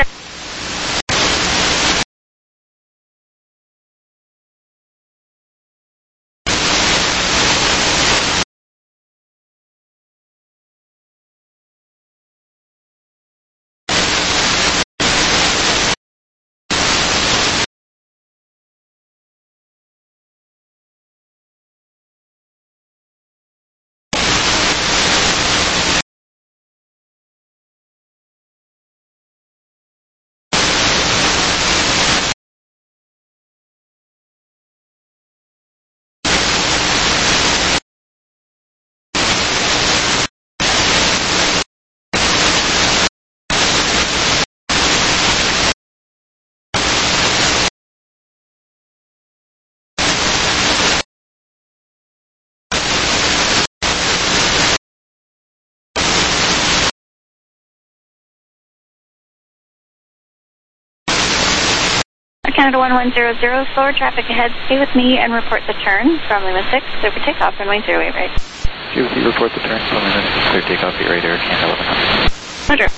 Canada 1100, slower traffic ahead. Stay with me and report the turn from Lima 6, clear for takeoff, runway 08 right. Stay with you, report the turn from Lima 6, clear takeoff, 8 right here, Canada 1100. Roger.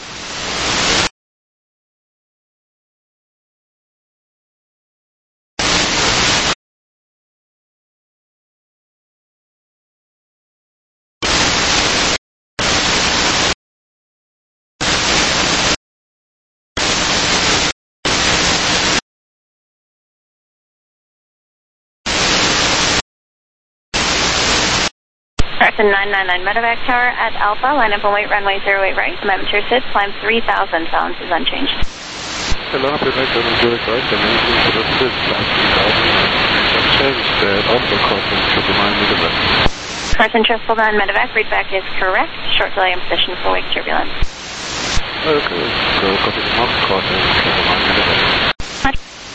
Carson 999 Medevac Tower at Alpha, line up and wait, runway 08 right. Altimeter SID, climb 3,000, balance is unchanged. Hello, happy night, Zurich right, the maintenance for the SID, climb 3,000, unchanged, also crossing 999 Medevac. Carson 999 Medevac, read back is correct. Short delay in position for wake turbulence. Okay, so copy the mark, crossing 999 Medevac.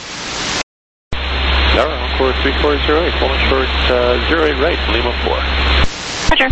Sarah, on course 3408, falling short 08 right, Lima 4. Roger.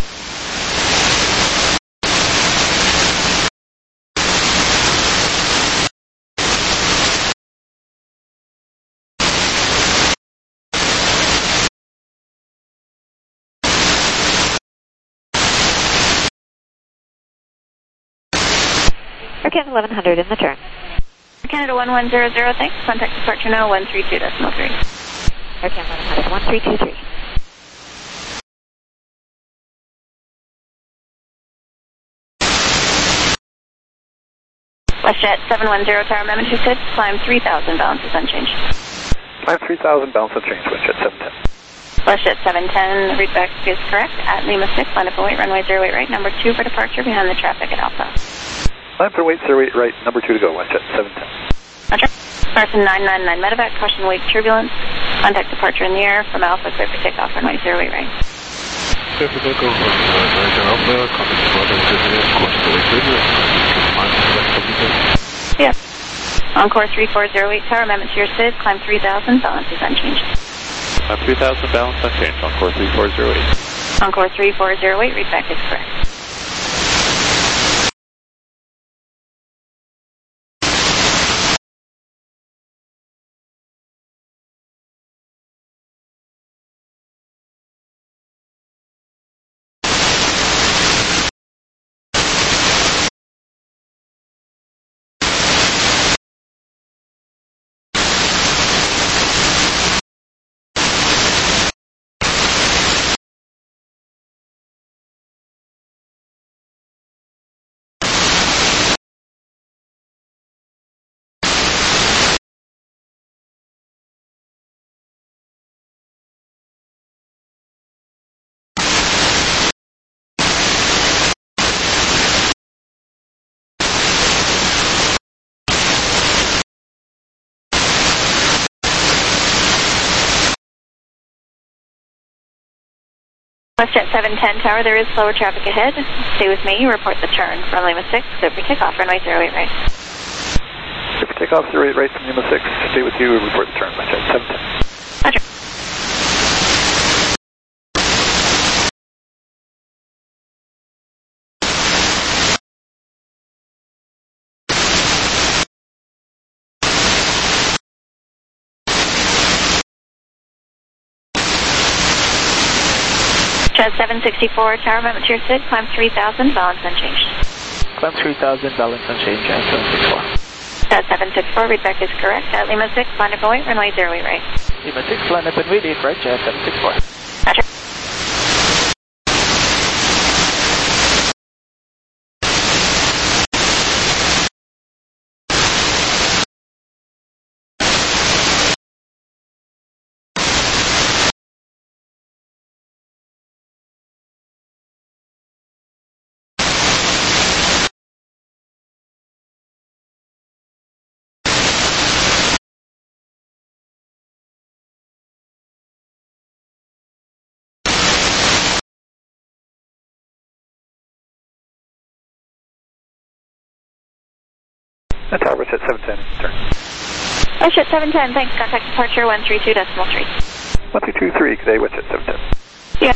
Air Canada 1100 in the turn. Air Canada 1100, thanks. Contact departure now 132.3. Air Canada 1100, 1323. WestJet 710 Tower, Medevac SID, climb 3,000, balance is unchanged. Climb 3,000, balance unchanged, WestJet 710. WestJet 710, read back is correct. At Lima 6, line up and wait, runway 08 right, number 2 for departure, behind the traffic at Alpha. Line for wait, 08 right, number 2 to go, WestJet 710. Roger. Carson 999 Medevac, caution wake turbulence. Contact departure in the air from Alpha, clear for takeoff, runway 08 right. Clear for takeoff, runway Alpha, contact departure in the air, course to wake turbulence. Yes. On course 3408 Tower, Medevac SID, climb 3,000, balance is unchanged. 3,000, balance unchanged, on course 3408. On course 3408, read back is correct. WestJet 710 Tower, there is slower traffic ahead. Stay with me, report the turn from Lima 6, clear for takeoff, runway 08 right. Clear for takeoff, 08 right from Lima 6. Stay with you, report the turn, WestJet 710. Roger. Jazz 764, tower movement to your SID, climb 3000, balance unchanged. Climb 3000, balance unchanged, Jazz 764. Jazz 764, read back is correct. At Lima 6, line up and wait, runway 08 right. Lima 6, line up and wait, 8 right, Jazz 764. Roger. The tower at 710, turn. Westjet 710, thanks. Contact departure 132.3. 1223, good day, Westjet 710. Yeah.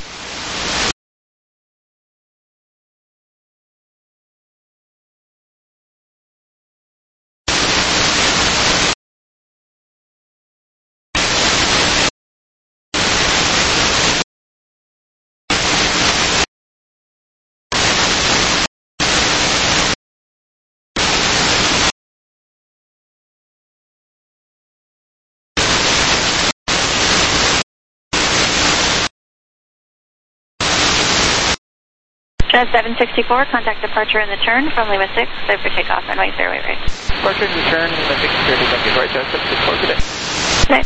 Jazz 764, contact departure in the turn from Lima 6, clear for takeoff, runway 08 right. Departure in the turn, Lima 6, clear takeoff, get right, Jazz 764, good day. Good day.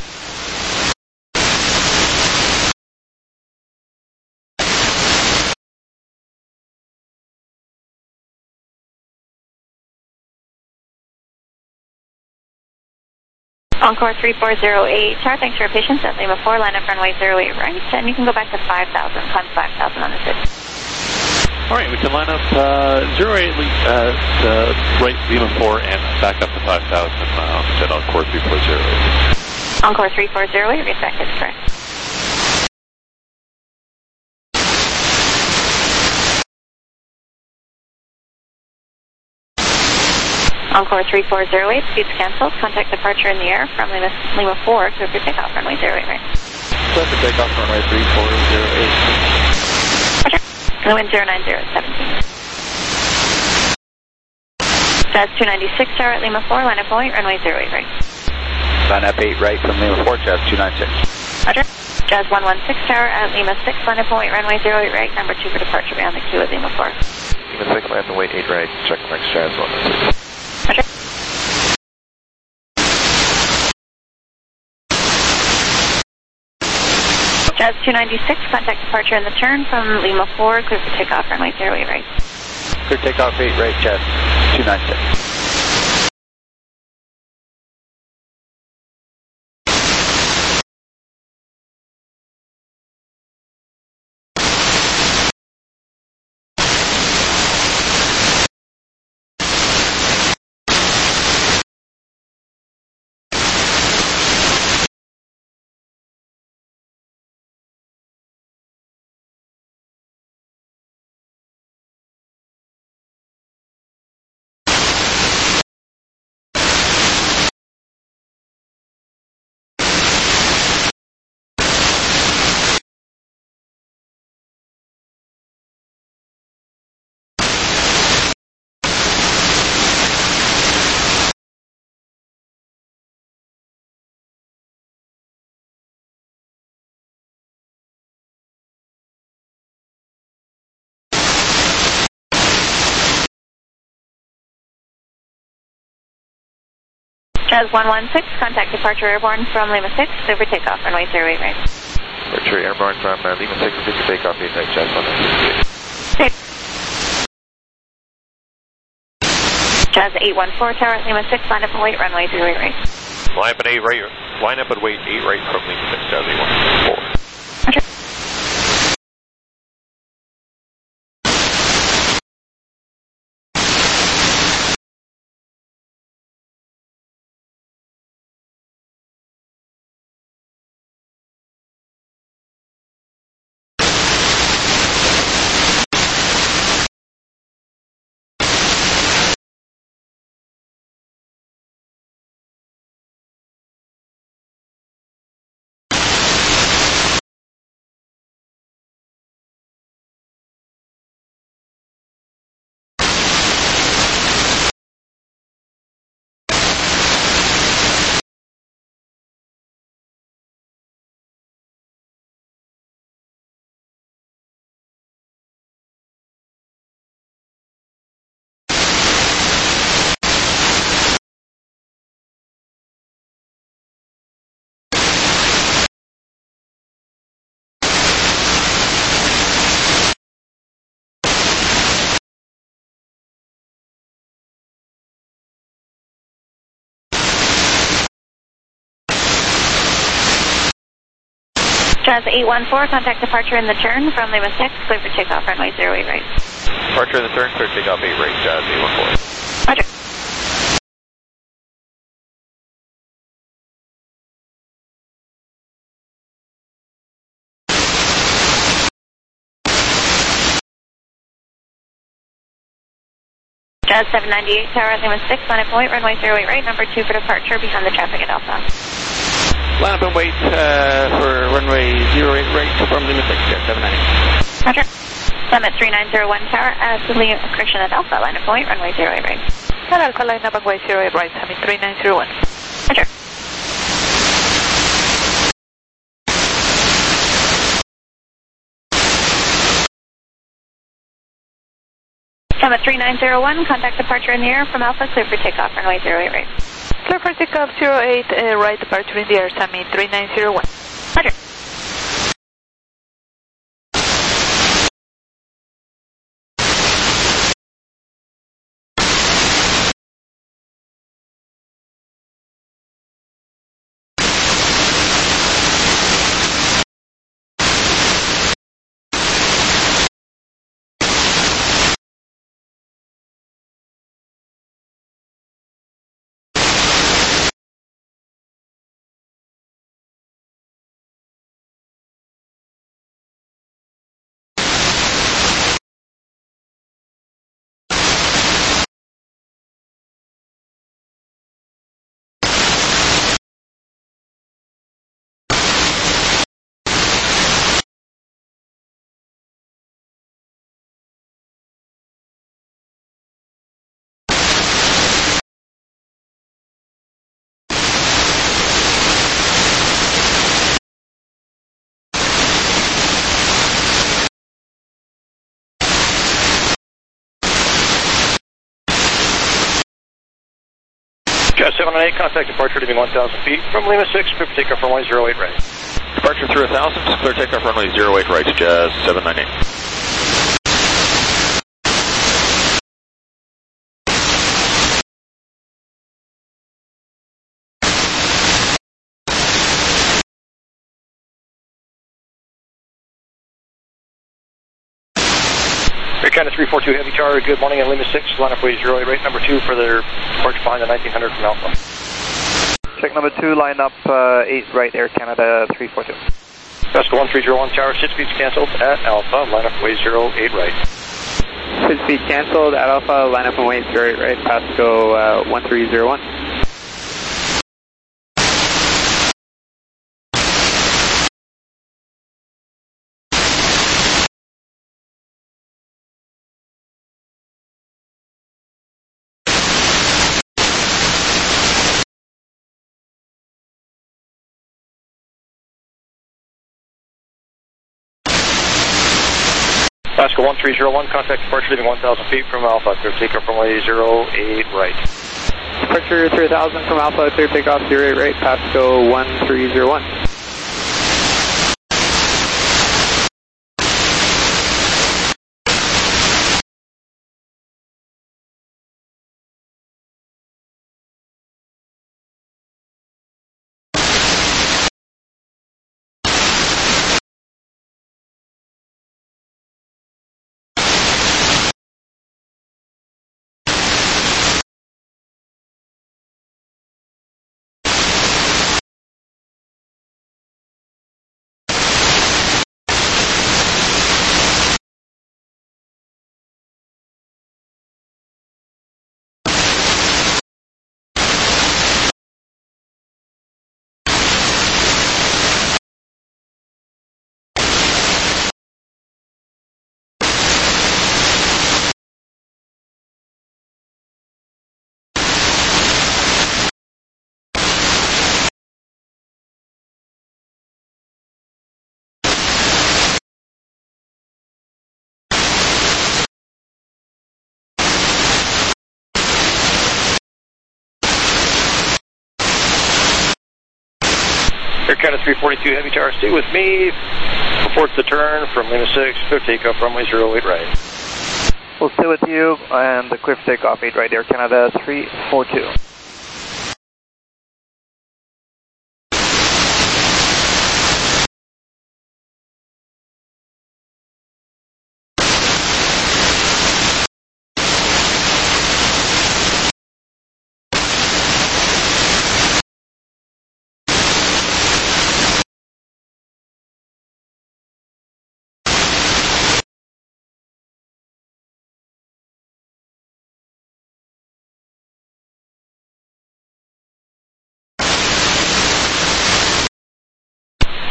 Encore 3408, tower, thanks for your patience. At Lima 4, line up runway 08 right, and you can go back to 5000, climb 5000 on the SID. All right, we can line up 08 right Lima 4 and back up to 5,000 on the SID Encore 3408. Encore 3408, read back is correct. Encore 3408, speeds canceled. Contact departure in the air from Lima 4, clear for takeoff, runway 08 right. Clear for takeoff, runway 3408. Roger. Wind 09017. Jazz 296, tower at Lima 4, line up point, runway 08 right. Line up 8 right from Lima 4, Jazz 296. Roger. Jazz 116, tower at Lima 6, line up point, runway 08 right, number 2 for departure beyond the queue at Lima 4. Lima 6, land and wait 8 right, check next Jazz 116. Roger. Jazz 296, contact departure in the turn from Lima 4, clear for takeoff, runway 08 right. Clear takeoff 8 right, Jazz 296. Jazz 116, contact departure airborne from Lima 6, clear for takeoff, runway 08 right. Departure airborne from Lima 6, clear for takeoff 8 right, Jazz 116. Okay. Jazz 814, tower at Lima 6, line up and wait, runway 08 right. Line up at 8 right, line up and wait 8 right from Lima 6, Jazz 814. Roger. Jazz 814, contact departure in the turn from Lima 6, clear for takeoff, runway 08 right. Departure in the turn, clear takeoff 8 right, Jazz 814. Roger. Jazz 798, tower at Lima 6, line up and wait, runway 08 right, number 2 for departure, behind the traffic at Alpha. Line up and wait for runway 08 right from Lima 6, Jazz 798. Roger. Summit 3901 tower at Lima, correction at Alpha, line up and wait, runway 08 right. At Alpha, line up and wait, 08 right, Summit 3901. Roger. Summit 3901, contact departure in the air from Alpha, clear for takeoff, runway 08 right. Clear for takeoff 08 right, departure in the air, Summit 3901. Roger. Jazz 798, contact departure leaving 1,000 feet from Lima 6, clear for takeoff runway 08 right. Departure through 1,000, clear takeoff runway 08 right, Jazz 798. Air Canada 342 Heavy Tower, good morning at Lima 6, line up way 08 right, number 2 for their departure behind the 1900 from Alpha. Check number 2, line up 8 right, Air Canada 342. Pasco 1301 tower, 6 speeds canceled at Alpha, line up way 08 right. 6 speed canceled at Alpha, line up and wait 08 right, Pasco 1301. Pasco 1301, contact departure leaving 1,000 feet from Alpha, clear takeoff runway 08 right. Departure 3000 from Alpha, clear takeoff 08 right, Pasco 1301. Air Canada 342 Heavy Tower, stay with me. Reports the turn from Lima 6, clear takeoff runway 08 right. We'll stay with you and the clear for takeoff 8 right, Air Canada 342.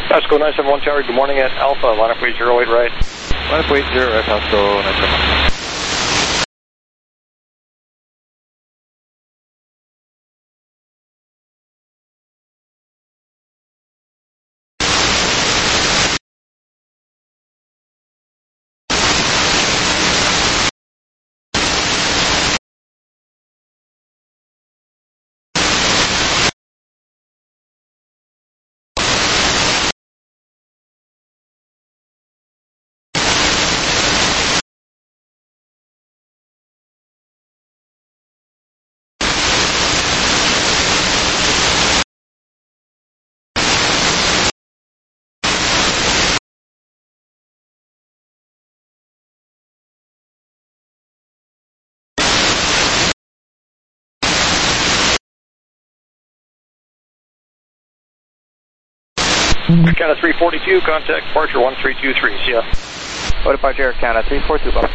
Pasco 971 Tower, good morning at Alpha, line up weight 08 right. Line up weight 0 right, Pasco 971. Count of 342, contact departure 1323, see ya. What departure, count of 342, Bob.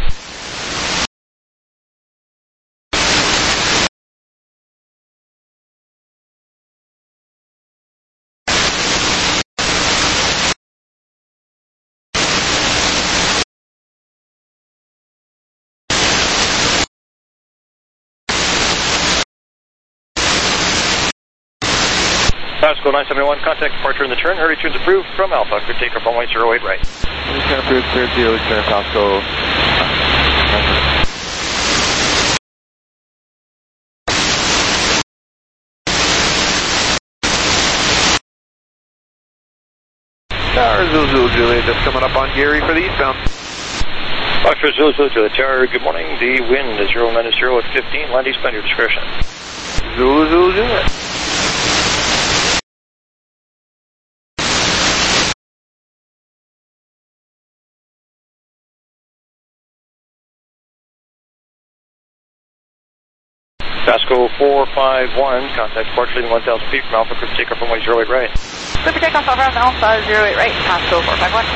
Pasco 971, contact departure in the turn. Early tunes approved from Alpha. Could take off runway 08 right. Turn approved, cleared 0, turn Pasco. Tower Zulu Juliet, just coming up on Gary for the eastbound. Foxtrot Zulu Juliet Tower, good morning. The wind is 090 at 15. Land eastbound, your discretion. Zulu Juliet. Pasco 451, contact departure leaving 1,000 feet from Alpha. Could take off runway 08 right. Clear for takeoff over on Alpha 08 right, Pasco 451.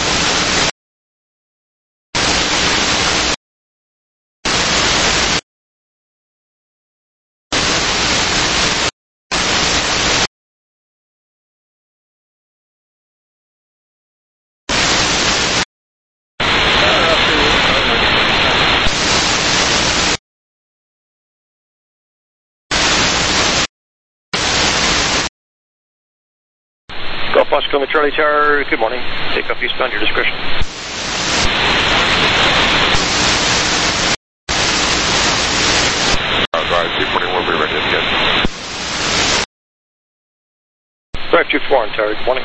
Golf Oscar Charlie Tower, good morning. Take off eastbound, your discretion. Drive 241, we'll be ready to get. Drive 24 on Tower, good morning.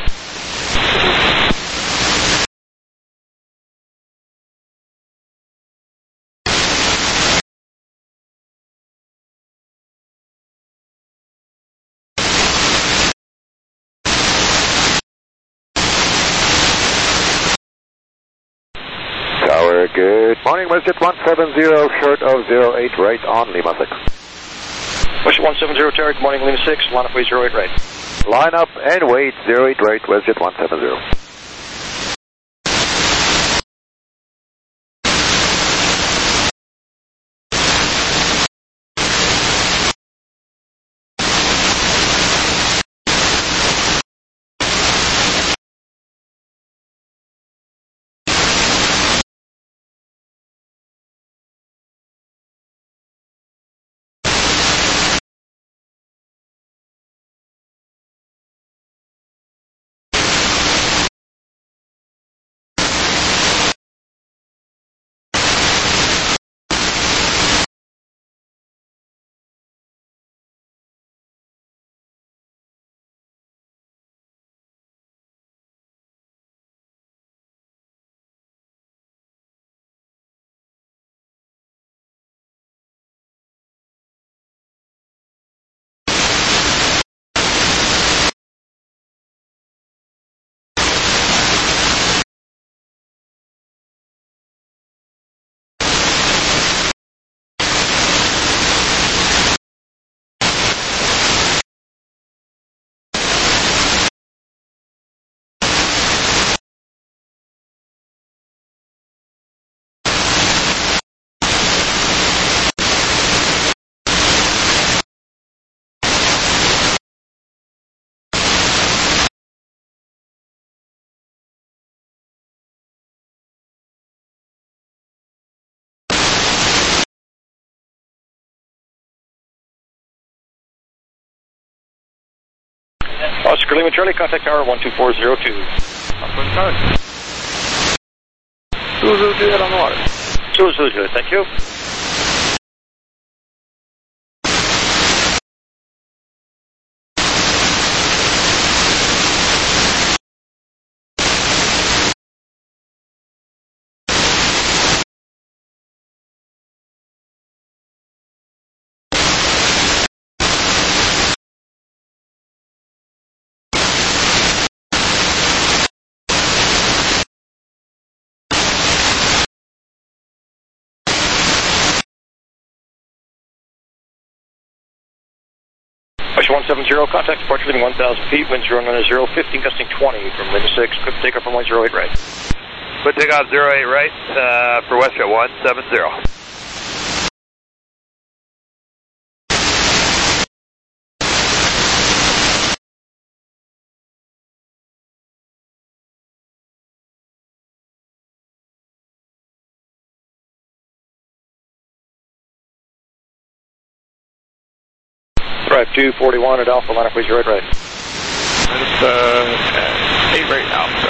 Tower, good morning, WestJet 170, short of 08 right on Lima 6. WestJet 170 Tower, good morning, Lima 6, line up way 08 right. Line up and wait, 08 right, WestJet 170. Oscar Lima Charlie, contact tower 12402. Zulu, do that on the water. Zulu, thank you. Push 170, contact departure leaving 1,000 feet, wind 090, 15 gusting 20 from Lima 6, quick takeoff from 108 right. Quick takeoff 08 right for Westjet 170. Drive 241 at Alpha, line up with your right. Minus 8 right Alpha.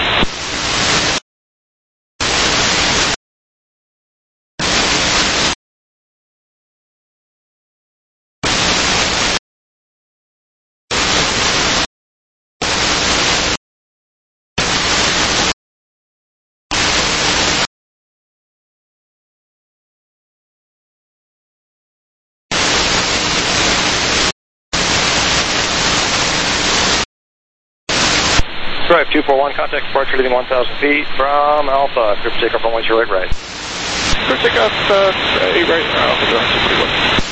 Drive 241, contact departure leaving 1,000 feet from Alpha, clear for takeoff from 108 right. Clear takeoff 8 right Alpha, direction 31.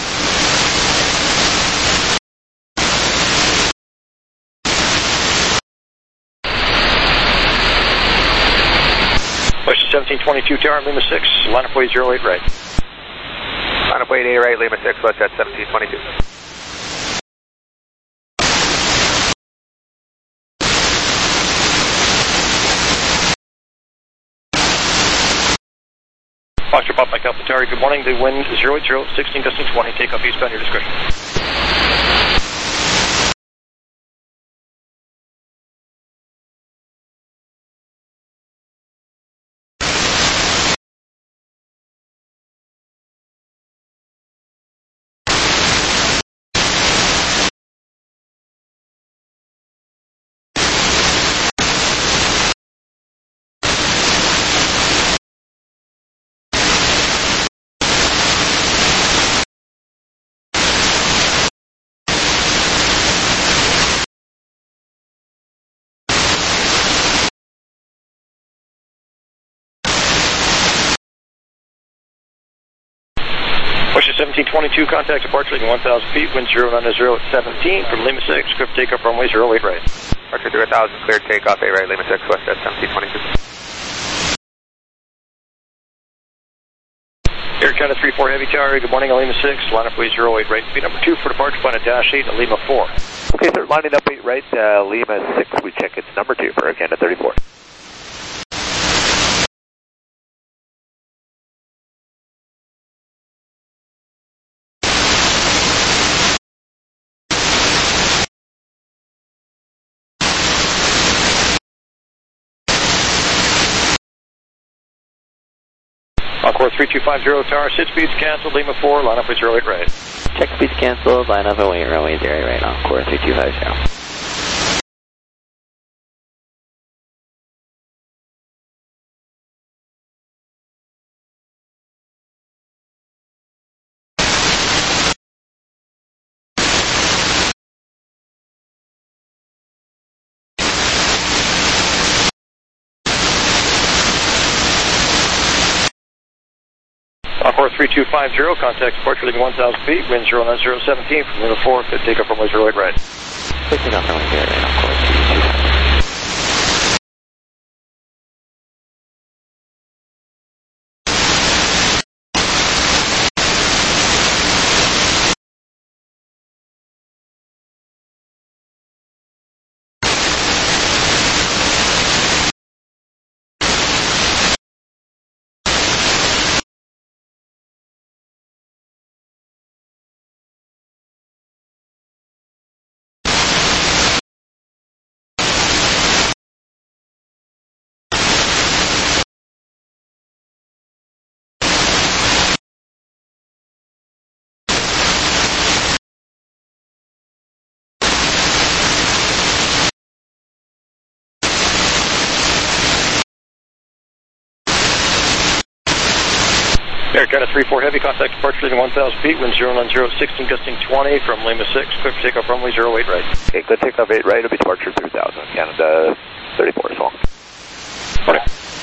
Push 1722 tower, Lima 6, line up way 08 right. Line up way 8 right, Lima 6, Westjet 1722. Foster Pop Mike Alpha Tower, good morning. The wind 080, 16 gusting 20, takeoff eastbound, your discretion. Push 1722, contact departure leaving 1,000 feet, wind 090 at 17 from Lima 6, script takeoff runway 08 right. Departure through 1,000, cleared takeoff 8 right, Lima 6, Westjet 1722. Air Canada 34 Heavy Tower, good morning, Lima 6, line up way 08 right, speed number 2 for departure, find a dash 8 at Lima 4. Okay, sir, lining up 8 right, Lima 6, we check it's number 2 for Air Canada 34. Encore 3250 tower, sit speeds canceled, Lima 4, line up with 08 right. Check speeds canceled, line up away, runway 08 right, Encore 3250. Encore 3250, contact departure leaving 1,000 feet, wind 090 17 from Lima 4, good takeoff from 08 right. Taking off runway 08 right, Encore 3250. Air Canada 3-4 Heavy, contact departure leaving 1,000 feet, wind 090, 16 gusting 20 from Lima 6, clear for takeoff runway 08 right. Okay, good takeoff 8 right, it'll be departure 3000, Canada 34 as well. Morning.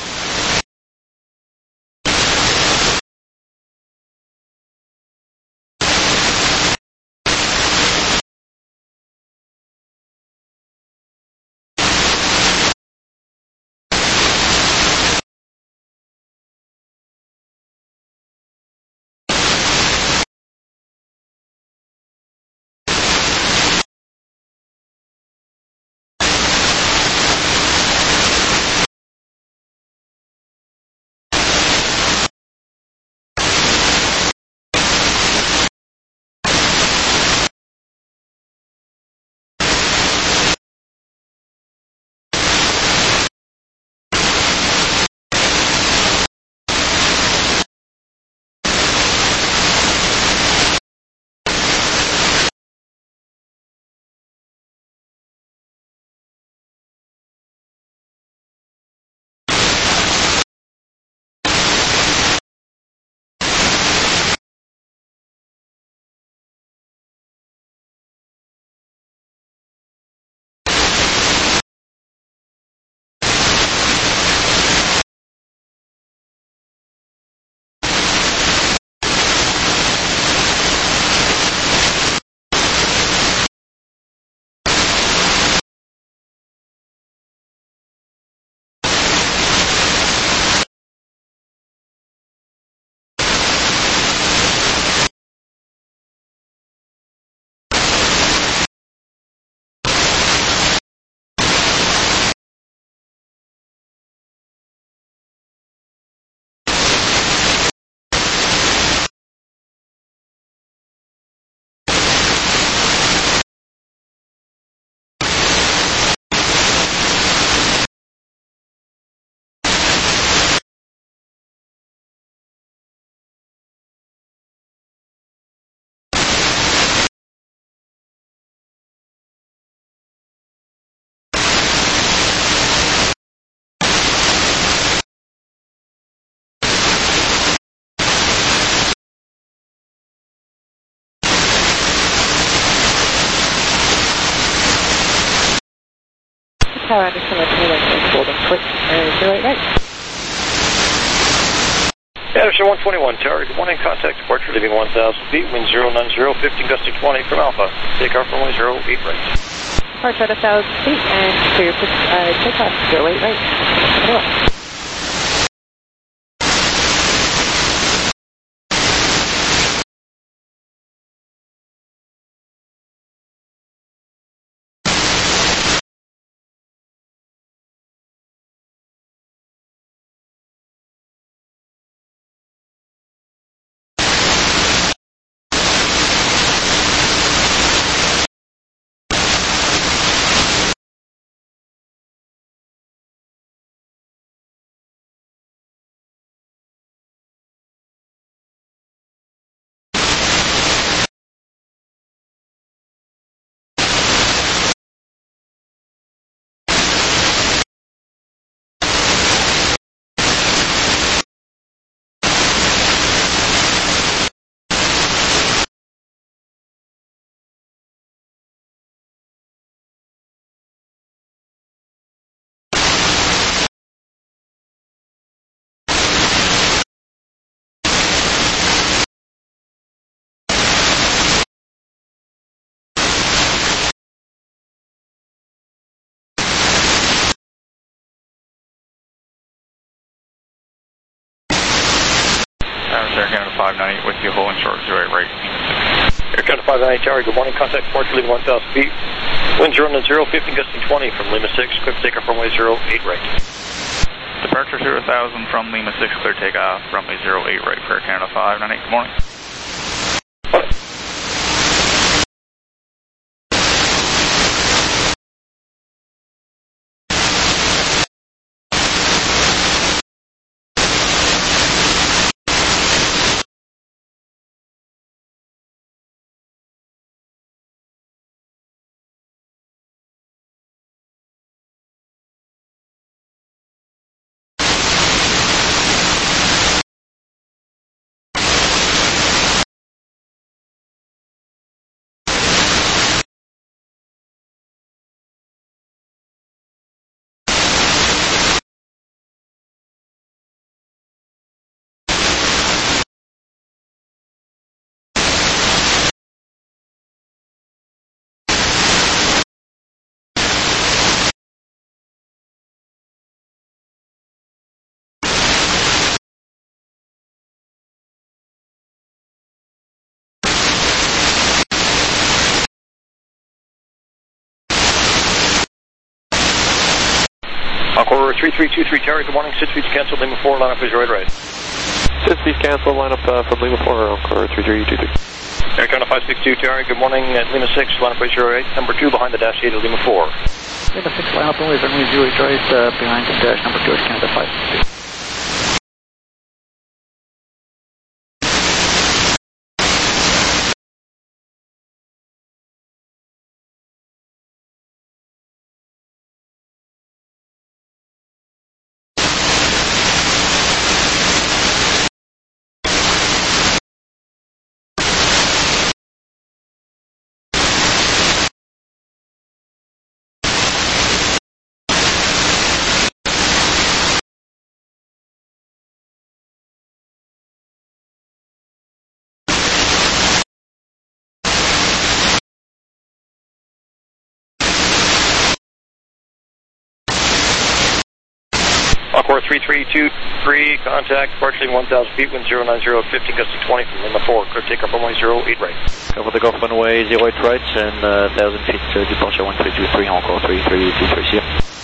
Tower Anderson, let's move on Golden Foot, 08 right. Anderson 121, Tower, good morning, contact departure leaving 1,000 feet, wind 090, 15 gusting 20 from Alpha, takeoff runway 08 right. Departure at 1,000 feet and clear for takeoff 08 right. Air Canada 598 with you, holding short 08 right. Air Canada 598 Tower, good morning, contact departure leaving 1,000 feet, wind 090, 15 gusting 20 from Lima 6, clear for takeoff runway 08 right. Departure 0,000 from Lima 6, clear takeoff runway 08 right for Air Canada 598, good morning. Encore 3323 Terry, good morning. Sid speeds cancel, Lima 4, line up is right. Sid speeds cancel, line up from Lima 4, Encore 3323. Air Canada 562 Terry, good morning. At Lima 6, line up is 08, number 2 behind the dash 8 of Lima 4. Lima 6, line up runway 08 right, behind the dash number 2 Air Canada 562. Encore 3323, contact, departure 1,000 feet, wind 090, 15 gusting 20 from Lima 4, clear takeoff runway 08 right. Cover the Gulf runway 08 right and 1,000 feet departure 1323, encore 3323.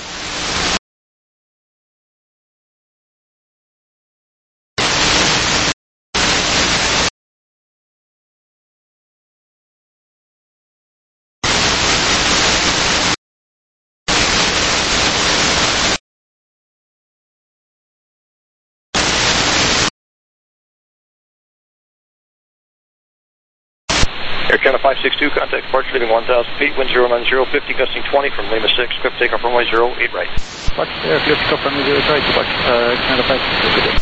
Air Canada 562, contact departure leaving 1,000 feet, wind 090, 50 gusting 20 from Lima 6, script takeoff runway 08 right. Clear takeoff runway 08 right, Air Canada 562, good day.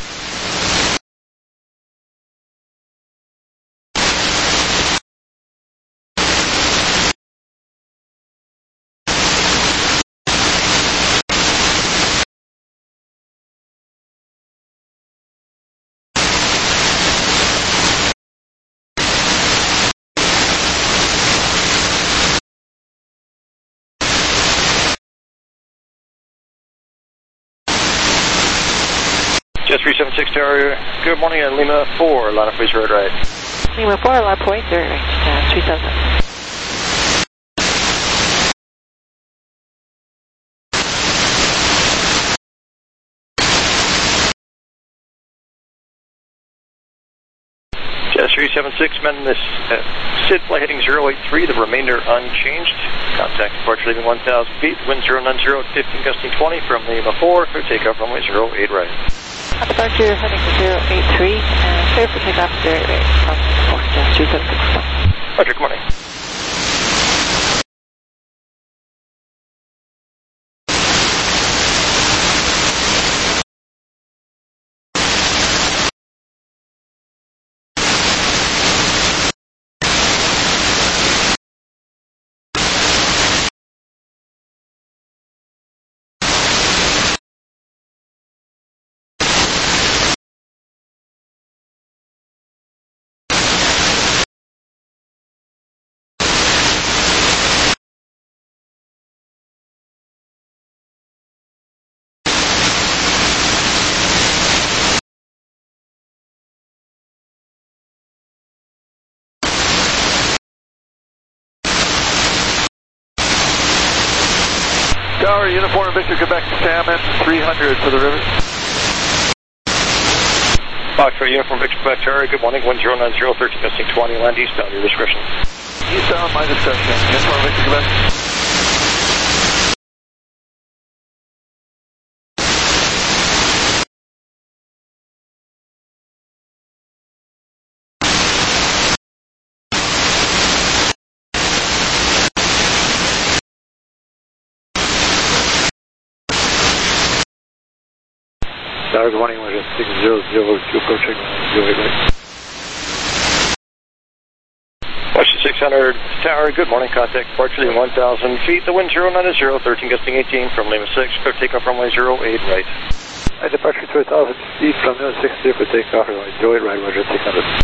Jet 376 Tower, good morning at Lima 4, line up please road right. Lima 4, line point, right, 3000. Jet 376, men this SID flight heading 083, the remainder unchanged. Contact departure leaving 1,000 feet, wind 090, 15 gusting 20 from Lima 4, clear takeoff runway 08 right. Departure heading 083, clear for takeoff 08 right from Port 376. Roger, good morning. Tower, Uniform Victor, Quebec, Salmon, 300 for the river. Foxtrot, Uniform Victor, Quebec, Tower, good morning, 1090, 13 gusting 20, land eastbound, your discretion. Eastbound, my discretion. Uniform Victor, Quebec. Tower, good morning, 6002 approaching 08 right. Washington 600 Tower, good morning, contact departure leaving 1,000 feet, the wind 090, 13 gusting 18 from Lima 6, clear takeoff runway 08 right. Departure to 1,000 feet from Lima 6, clear for takeoff runway 08 right, Roger, 600.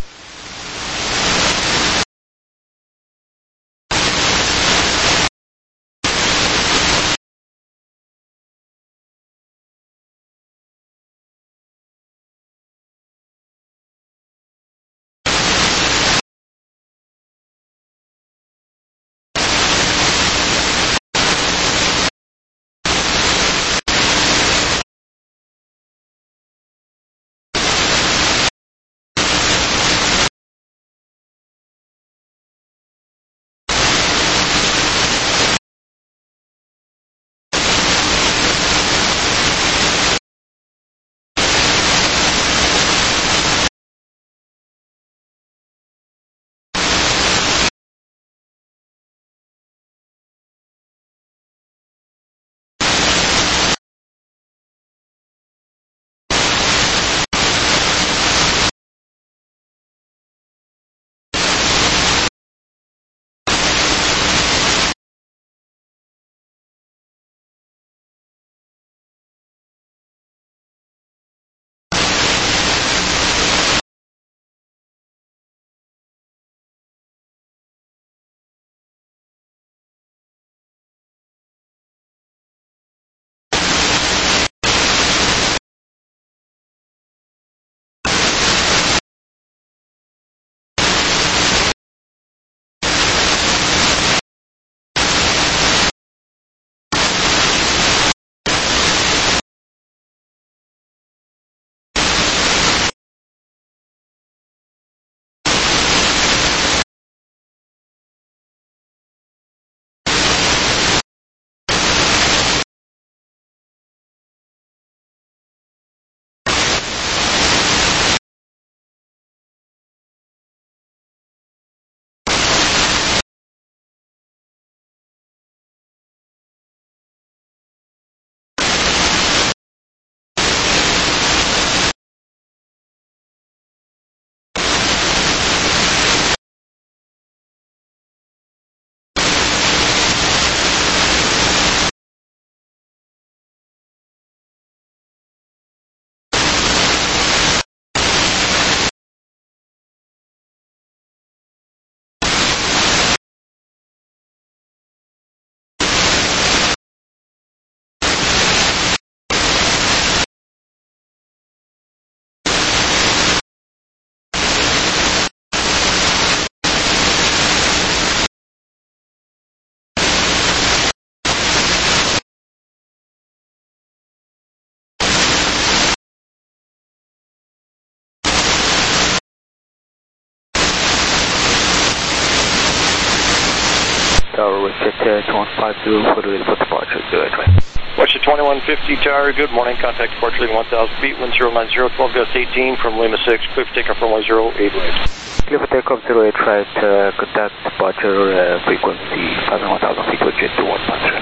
Jet 2150 for the departure, 08 right. Westjet 2150 Tower, good morning. Contact departure leaving 1,000 feet, wind 090, 12 gust 18 from Lima 6, clear for takeoff runway 08 right. Clear for takeoff 08 right, contact departure frequency 1,000 feet with Jet 2153.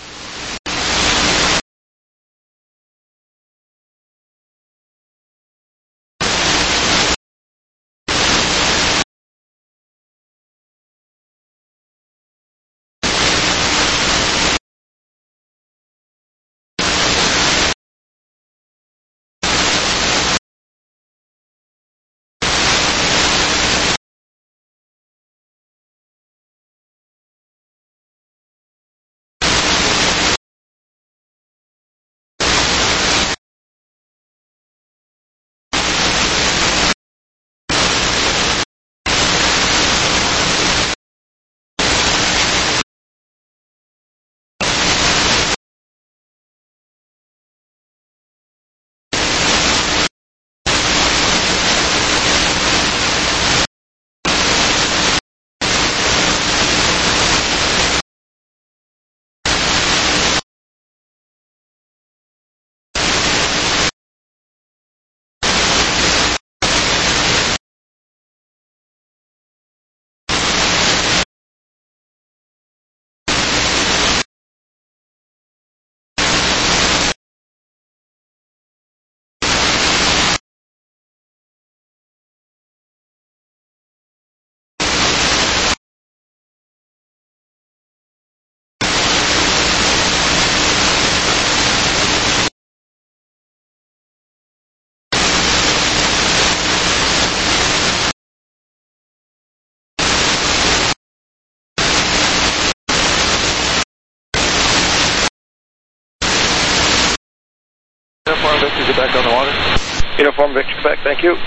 Uniform Victor, get back on the water. Uniform Victor, Quebec, thank you.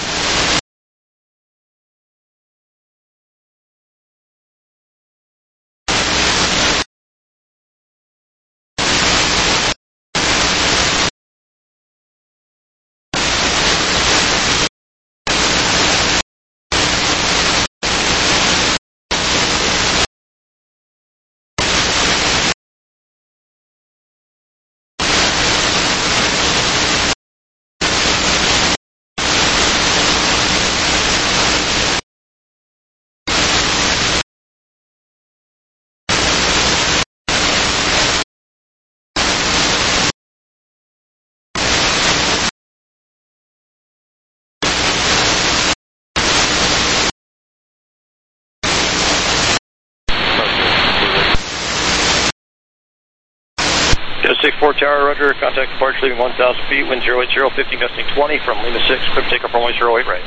Jet 64 Tower, roger. Contact departure leaving 1,000 feet, wind 080, 15 gusting 20 from Lima 6, clear for takeoff runway 08 right.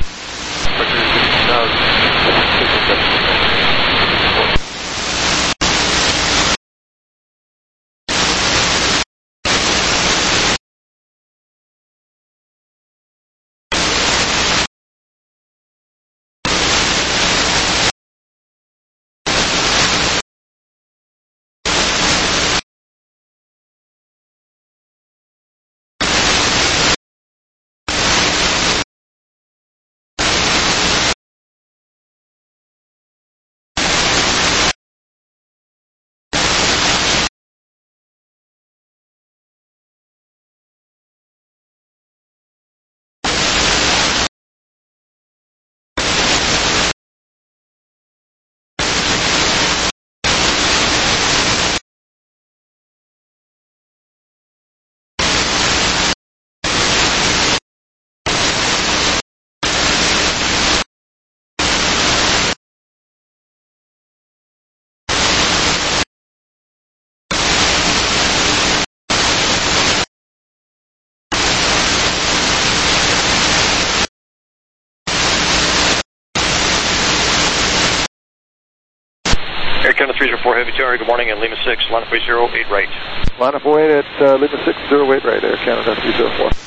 Air Canada 304 Heavy Tower, good morning, and Lima 6, line up 08 right. Line up 08 at Lima 6, 08 right, Air Canada 304.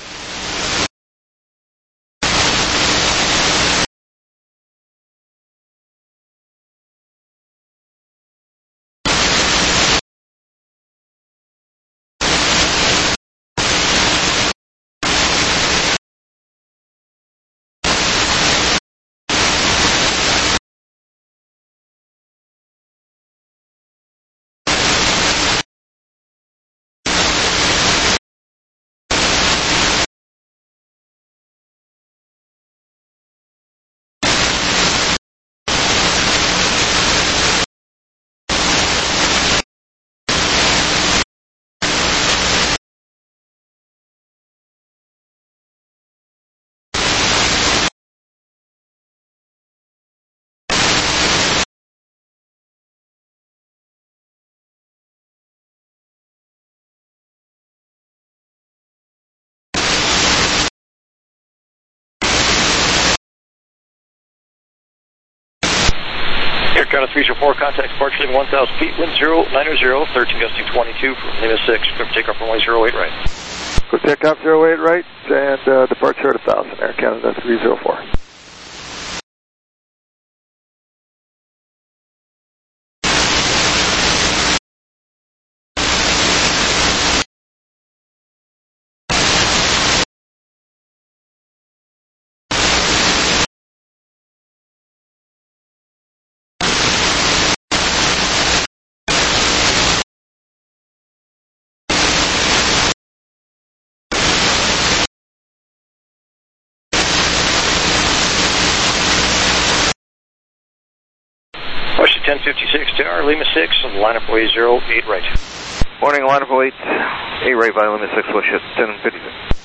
Canada 304, contact departure leaving 1,000 feet, wind 090, 13 gusting 22 from Lima 6, clear for takeoff runway 08 right. Clear takeoff 08 right, and departure at 1,000, Air Canada 304. Question 1056 to our Lima 6, and line up way 08 right. Morning, line up 08, 8 right by Lima 6, wish at 1056.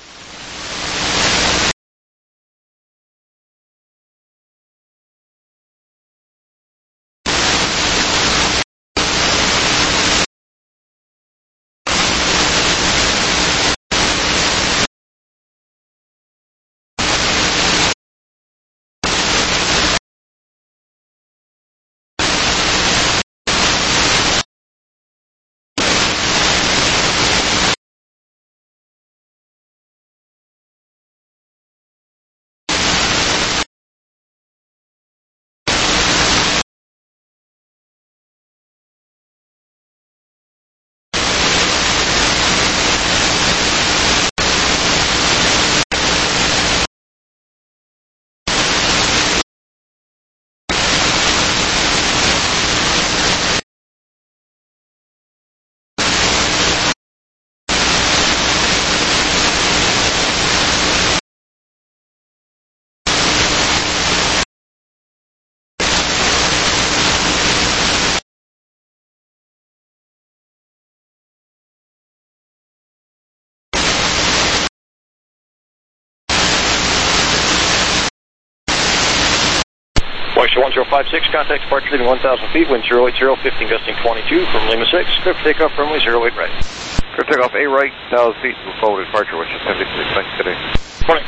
Oyster 1056, contact departure leaving 1,000 feet, wind 080, 15 gusting 22 from Lima 6, clear for takeoff runway 08 right. Clear takeoff 8 right, 1,000 feet, move forward departure, wish at 1056, thanks today. Morning.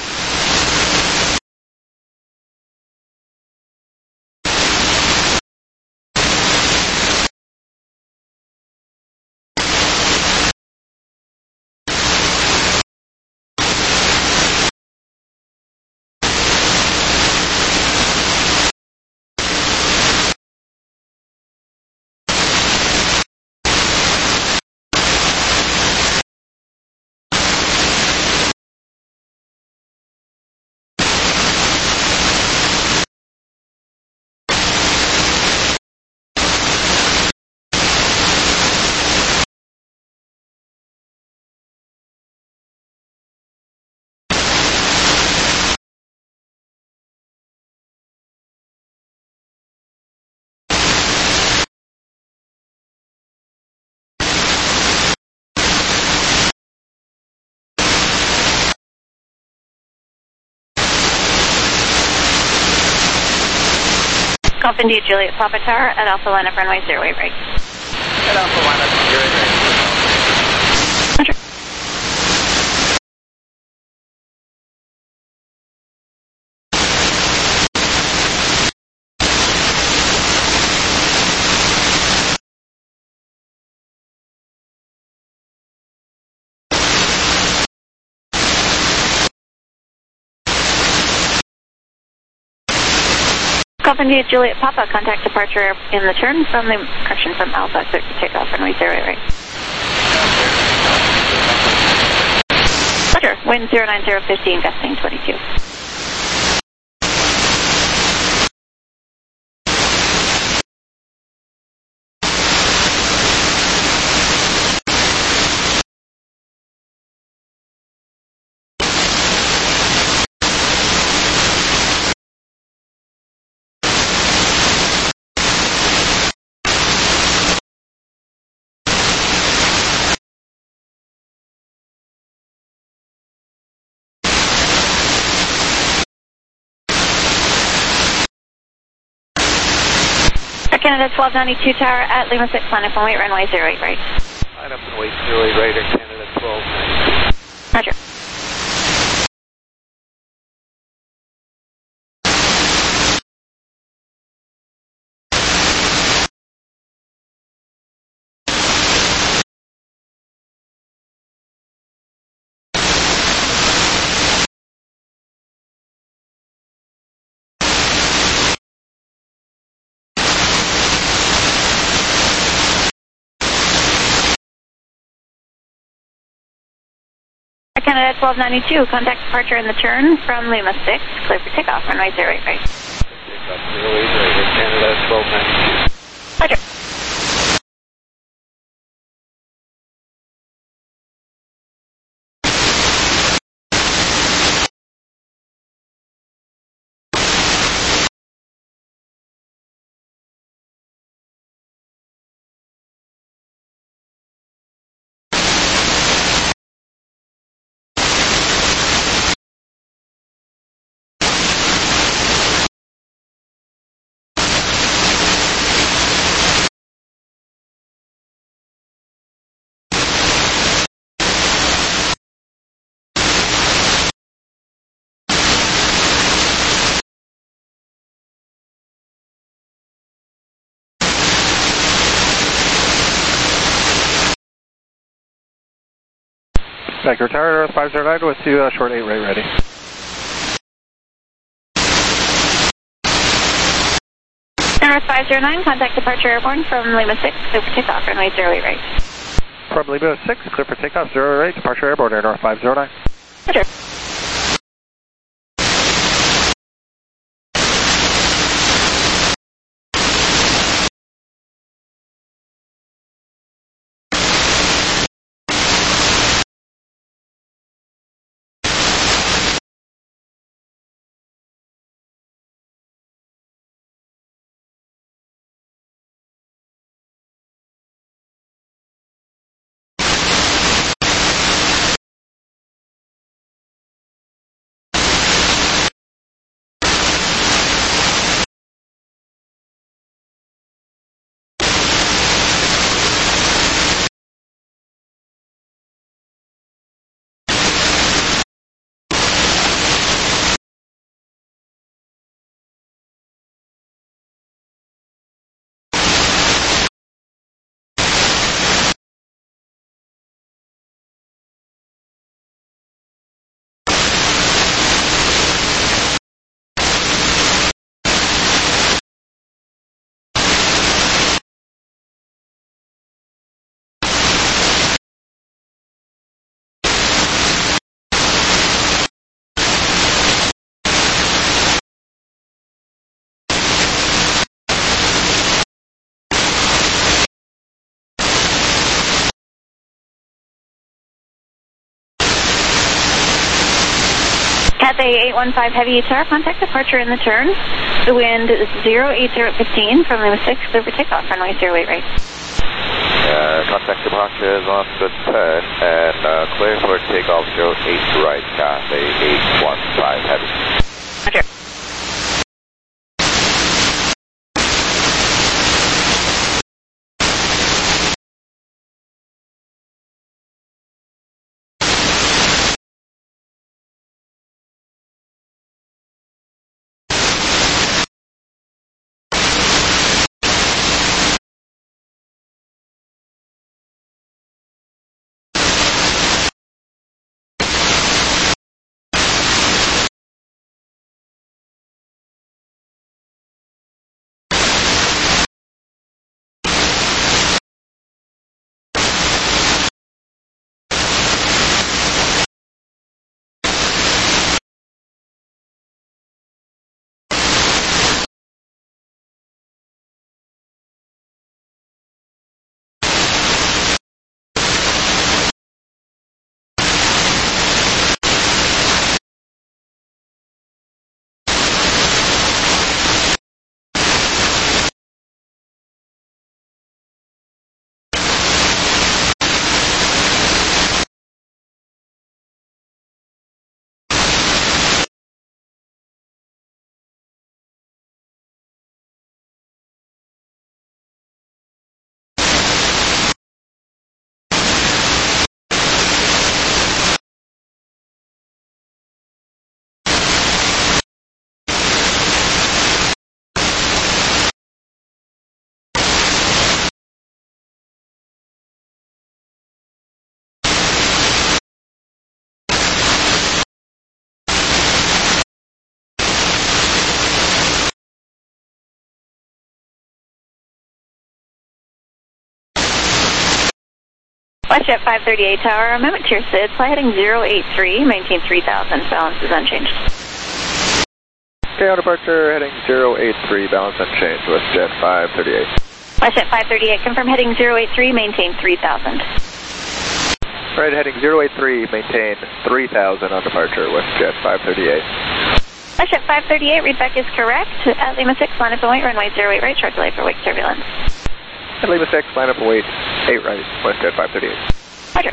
Golf India Juliet Papa Tower at Alpha line up runway 08 right. At Alpha line up 08 right. Roger. Golf India Juliet Papa, contact departure in the turn from the correction from Alpha, clear for takeoff runway 08 right. Roger, wind 090, 15 gusting 22. Canada 1292 Tower at Lima 6, line up and wait, runway 08 right. Line up and wait, 08 right at Canada 1292. Roger. Air Canada 1292, contact departure in the turn from Lima 6, clear for takeoff, runway 08 right. Takeoff 08 right, Air Canada 1292. Roger. Vector Tower 509 with you, short 8 right ready. North 509, contact departure airborne from Lima 6, clear for takeoff, runway 08 right. From Lima 6, clear for takeoff, 08, departure airborne, Air North 509. Roger. Cathay 815 Heavy Tower, contact departure in the turn. The wind is 08015 from Lima 6, clear for takeoff, runway 08 right. Contact departure is on the turn and clear for takeoff 08 right, Cathay 815 Heavy. Roger. WestJet 538 Tower, amendment to your SID, fly heading 083, maintain 3000, balance is unchanged. Okay, on departure, heading 083, balance unchanged, WestJet 538. WestJet 538, confirm heading 083, maintain 3000. Right, heading 083, maintain 3000 on departure, WestJet 538. WestJet 538, readback is correct. At Lima 6, line up and wait, runway 08 right, short delay for wake turbulence. At Lima 6, line up and wait, 8 right, WestJet 538. Roger.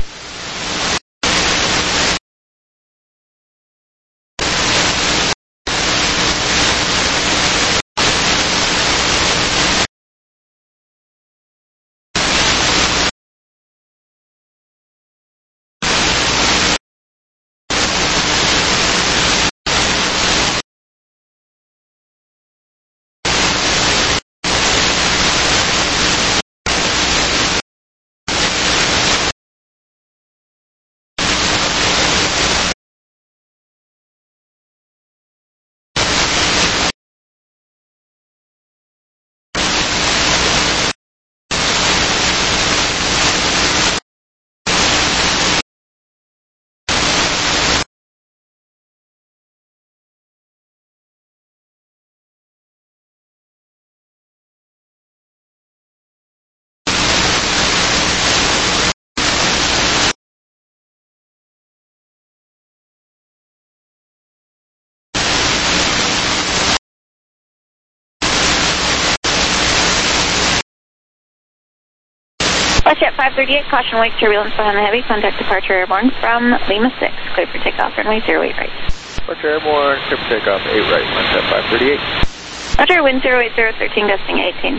WestJet 538, caution wake turbulence behind the heavy, contact departure airborne from Lima 6, clear for takeoff, runway 08 right. Departure airborne, clear for takeoff, 8 right, WestJet 538. Roger, wind 08013, gusting 18.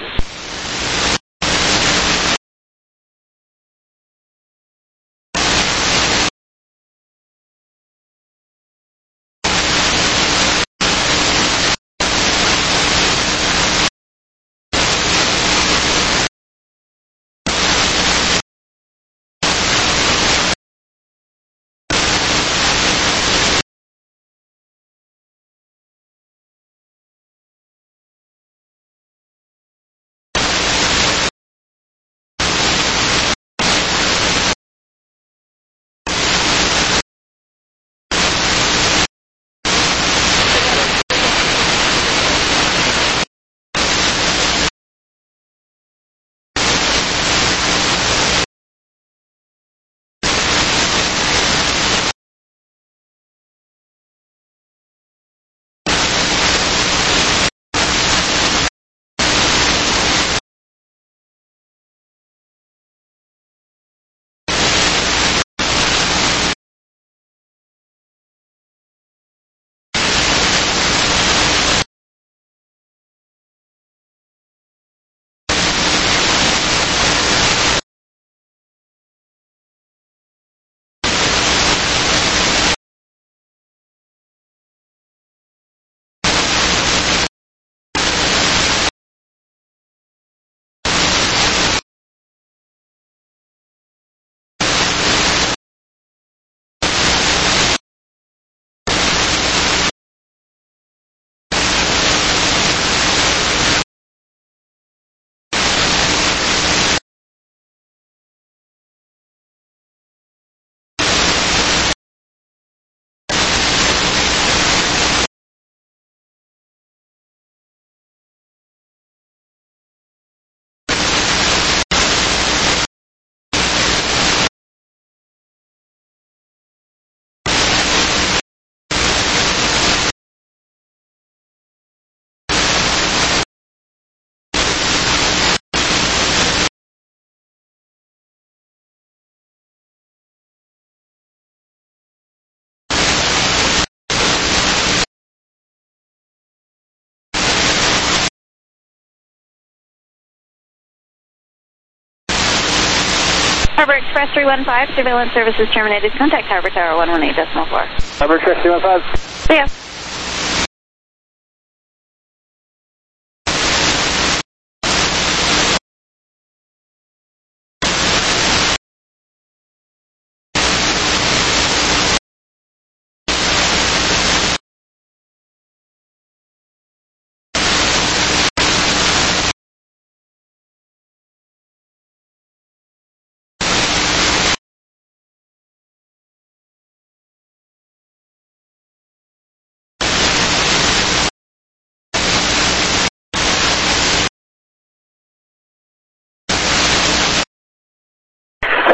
Harbor Express 315, surveillance services terminated. Contact Harbor Tower 118.4. Harbor Express 315. See ya.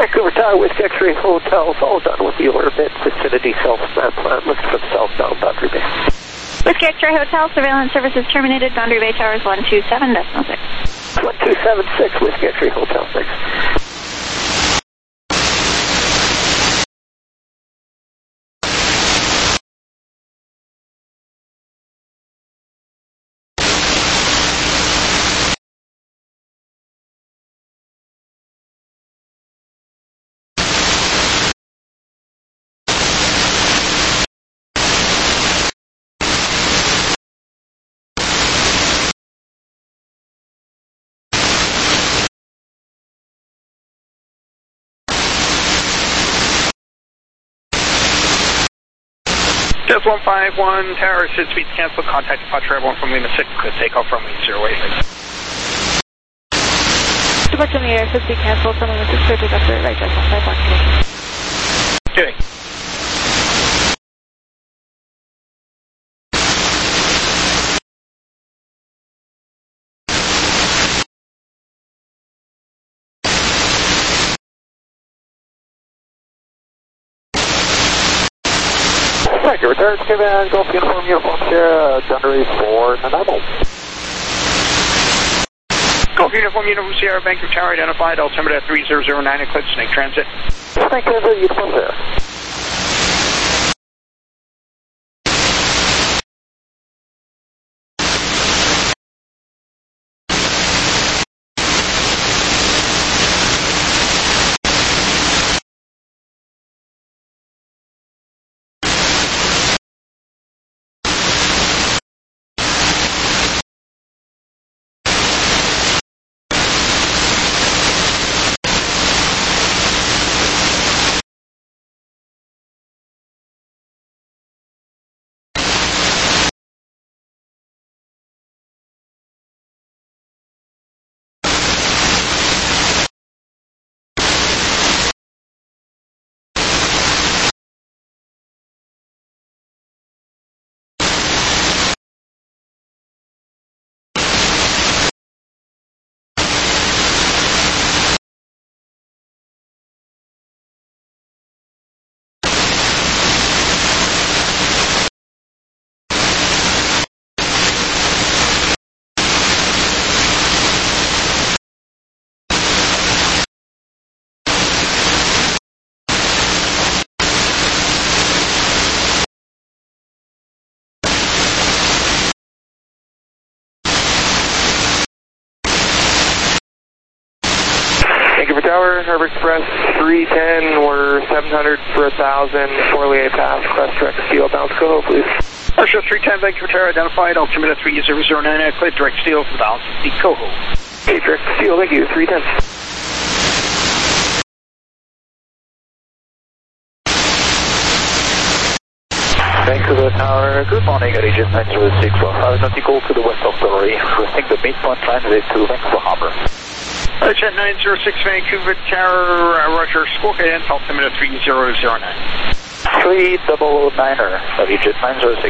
Vancouver Tower, Whiskey X-Ray Hotel, all done with the orbit vicinity self-map plan, looking for the southbound boundary bay. Whiskey X-Ray Hotel, surveillance services terminated, boundary bay towers 127.6. 1276, Whiskey X-Ray Hotel, thanks. Jazz 151, tower, should speed cancel, contact departure airborne from Lima 6, could take off from Lima 086. Departure in the air, should speed cancel, from Lima 6, clear, take off right, Jazz 151. Doing. Thank you. Return to Golf Uniform Uniform Sierra, Dundery 4 Nanaimo. Golf Uniform Uniform Sierra, Vancouver Tower identified, altimeter 3009, Eclipse, Snake Transit. Thank you, Uniform Sierra. Tower, Harbor Express 310, we're 700 for 1,000, Forley Pass, Crest Direct Steel, bounce Coho, please. Marshall 310, Vancouver Tower identified, altimeter 3009, clear direct steel for the bounce, the Coho. Okay, direct steel, thank you, 310. Vancouver Tower, good morning, Regent 906, 5 nautical to the west of Dorey, requesting the midpoint line to Vancouver Harbor. Jet 906, Vancouver Tower, Roger, squawk again, altimeter 3009. 3009er, Jet 906.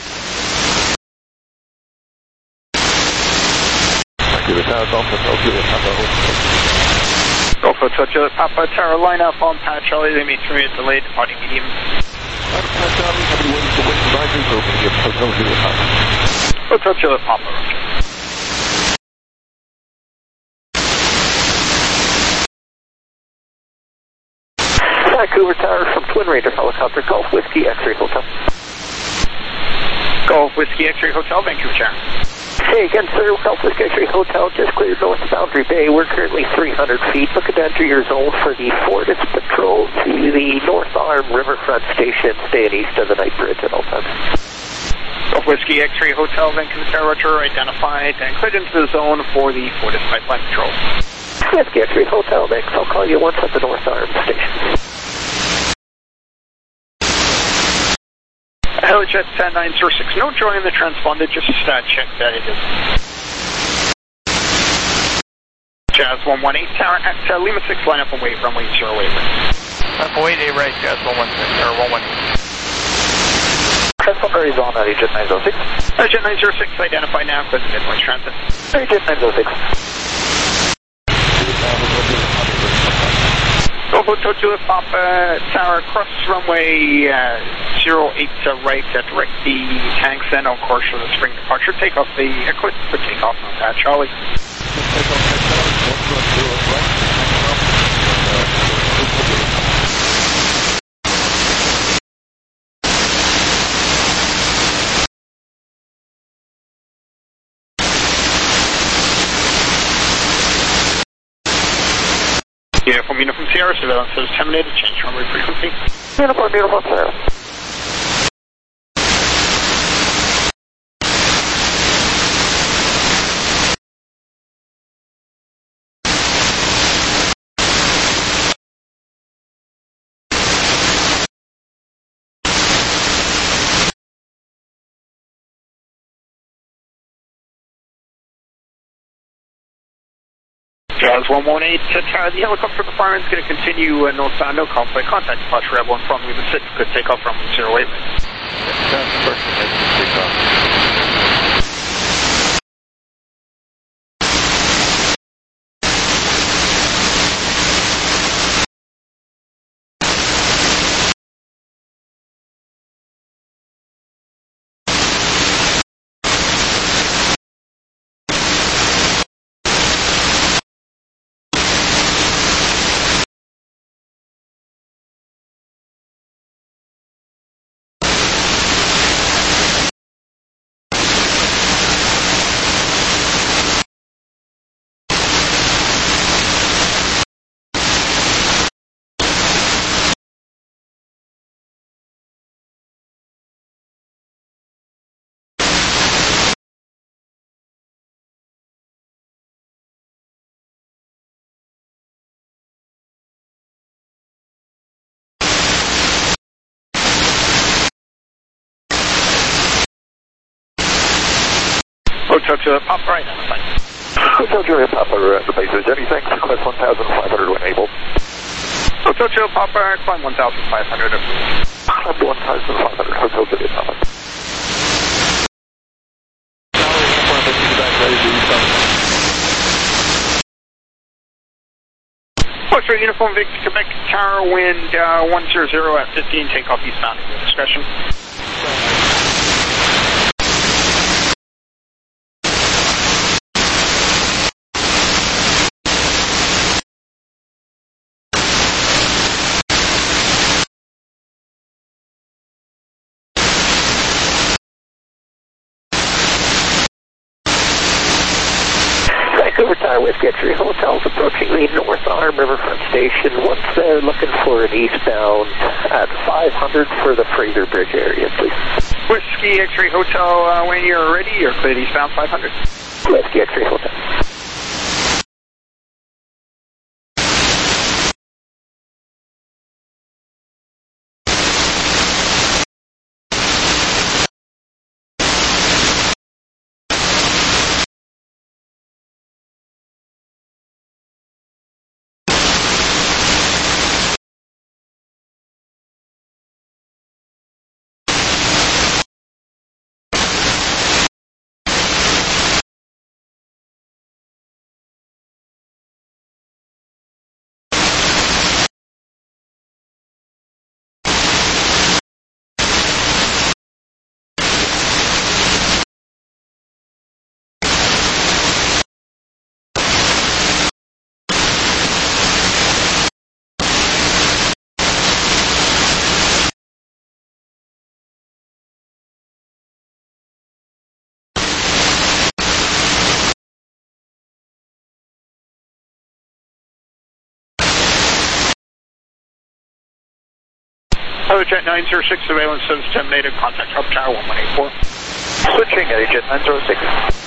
Vancouver Tower, Golf Hotel, Papa. Golf Hotel, Papa Tower, line up on Pat Charlie, they may 3 minutes delayed, departing medium. Hotel, Papa. Vancouver Tower from Twin Raider Helicopter, Golf Whiskey X-Ray Hotel. Golf Whiskey X-Ray Hotel, Vancouver Tower. Hey again, sir, Golf Whiskey X-Ray Hotel, just cleared north boundary bay. We're currently 300 feet. Looking to enter your zone for the Fortis Patrol to the North Arm Riverfront Station, staying east of the Night Bridge at all times. Golf Whiskey X-Ray Hotel, Vancouver Tower, Roger, identified and cleared into the zone for the Fortis Pipeline Patrol. Whiskey X-Ray Hotel, thanks. I'll call you once at the North Arm Station. Helijet 10906, no joy in the transponder, just check that it is. Jazz 118, Tower at Lima 6, line up and wait, runway 08. Up and wait, A right, Jazz 116, or 118. Transponder is on Jet 906. Jet 906, identified now, click the midpoint transit. Jet 906. Golf Hotel Juliet Papa Tower, cross runway 08 right, direct the tanks and on course for the spring departure. Take off the equipment for takeoff on that, Charlie. Uniform Sierra, surveillance is terminated, change runway frequency. Uniform Sierra. Jazz 118, the helicopter requirement is going to continue northbound, no conflict. Contact departure Rebel from Lima 6, good takeoff from 08. Hotel Juliet Papa, right on the site. Hotel Juliet Papa, at the base of Jetty, thanks, request 1,500 when able. Hotel Juliet Papa, climb 1,500. Climb 1,500, Hotel Juliet Papa. Foxtrot Uniform Victor Quebec Tower, wind 100 at 15, takeoff eastbound at your discretion. Vancouver Tower with Getry Hotels approaching the North Arm Riverfront Station. Once they're looking for an eastbound at 500 for the Fraser Bridge area, please. Whiskey X-Ray Hotel, when you're ready, you're cleared eastbound 500. Whiskey X-Ray Hotel. Jet 906, surveillance service terminated, contact Hub Tower 1184. Switching Jet 906.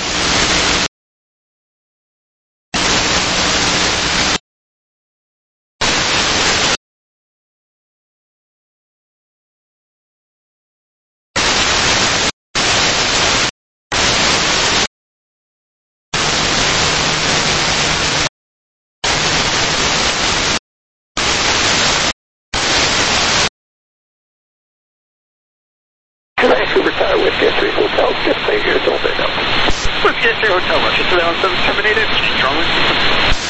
Vancouver Tower with Getry Hotels, just say here's all they know. With Getry Hotel, Russia surveillance service terminated, change runway.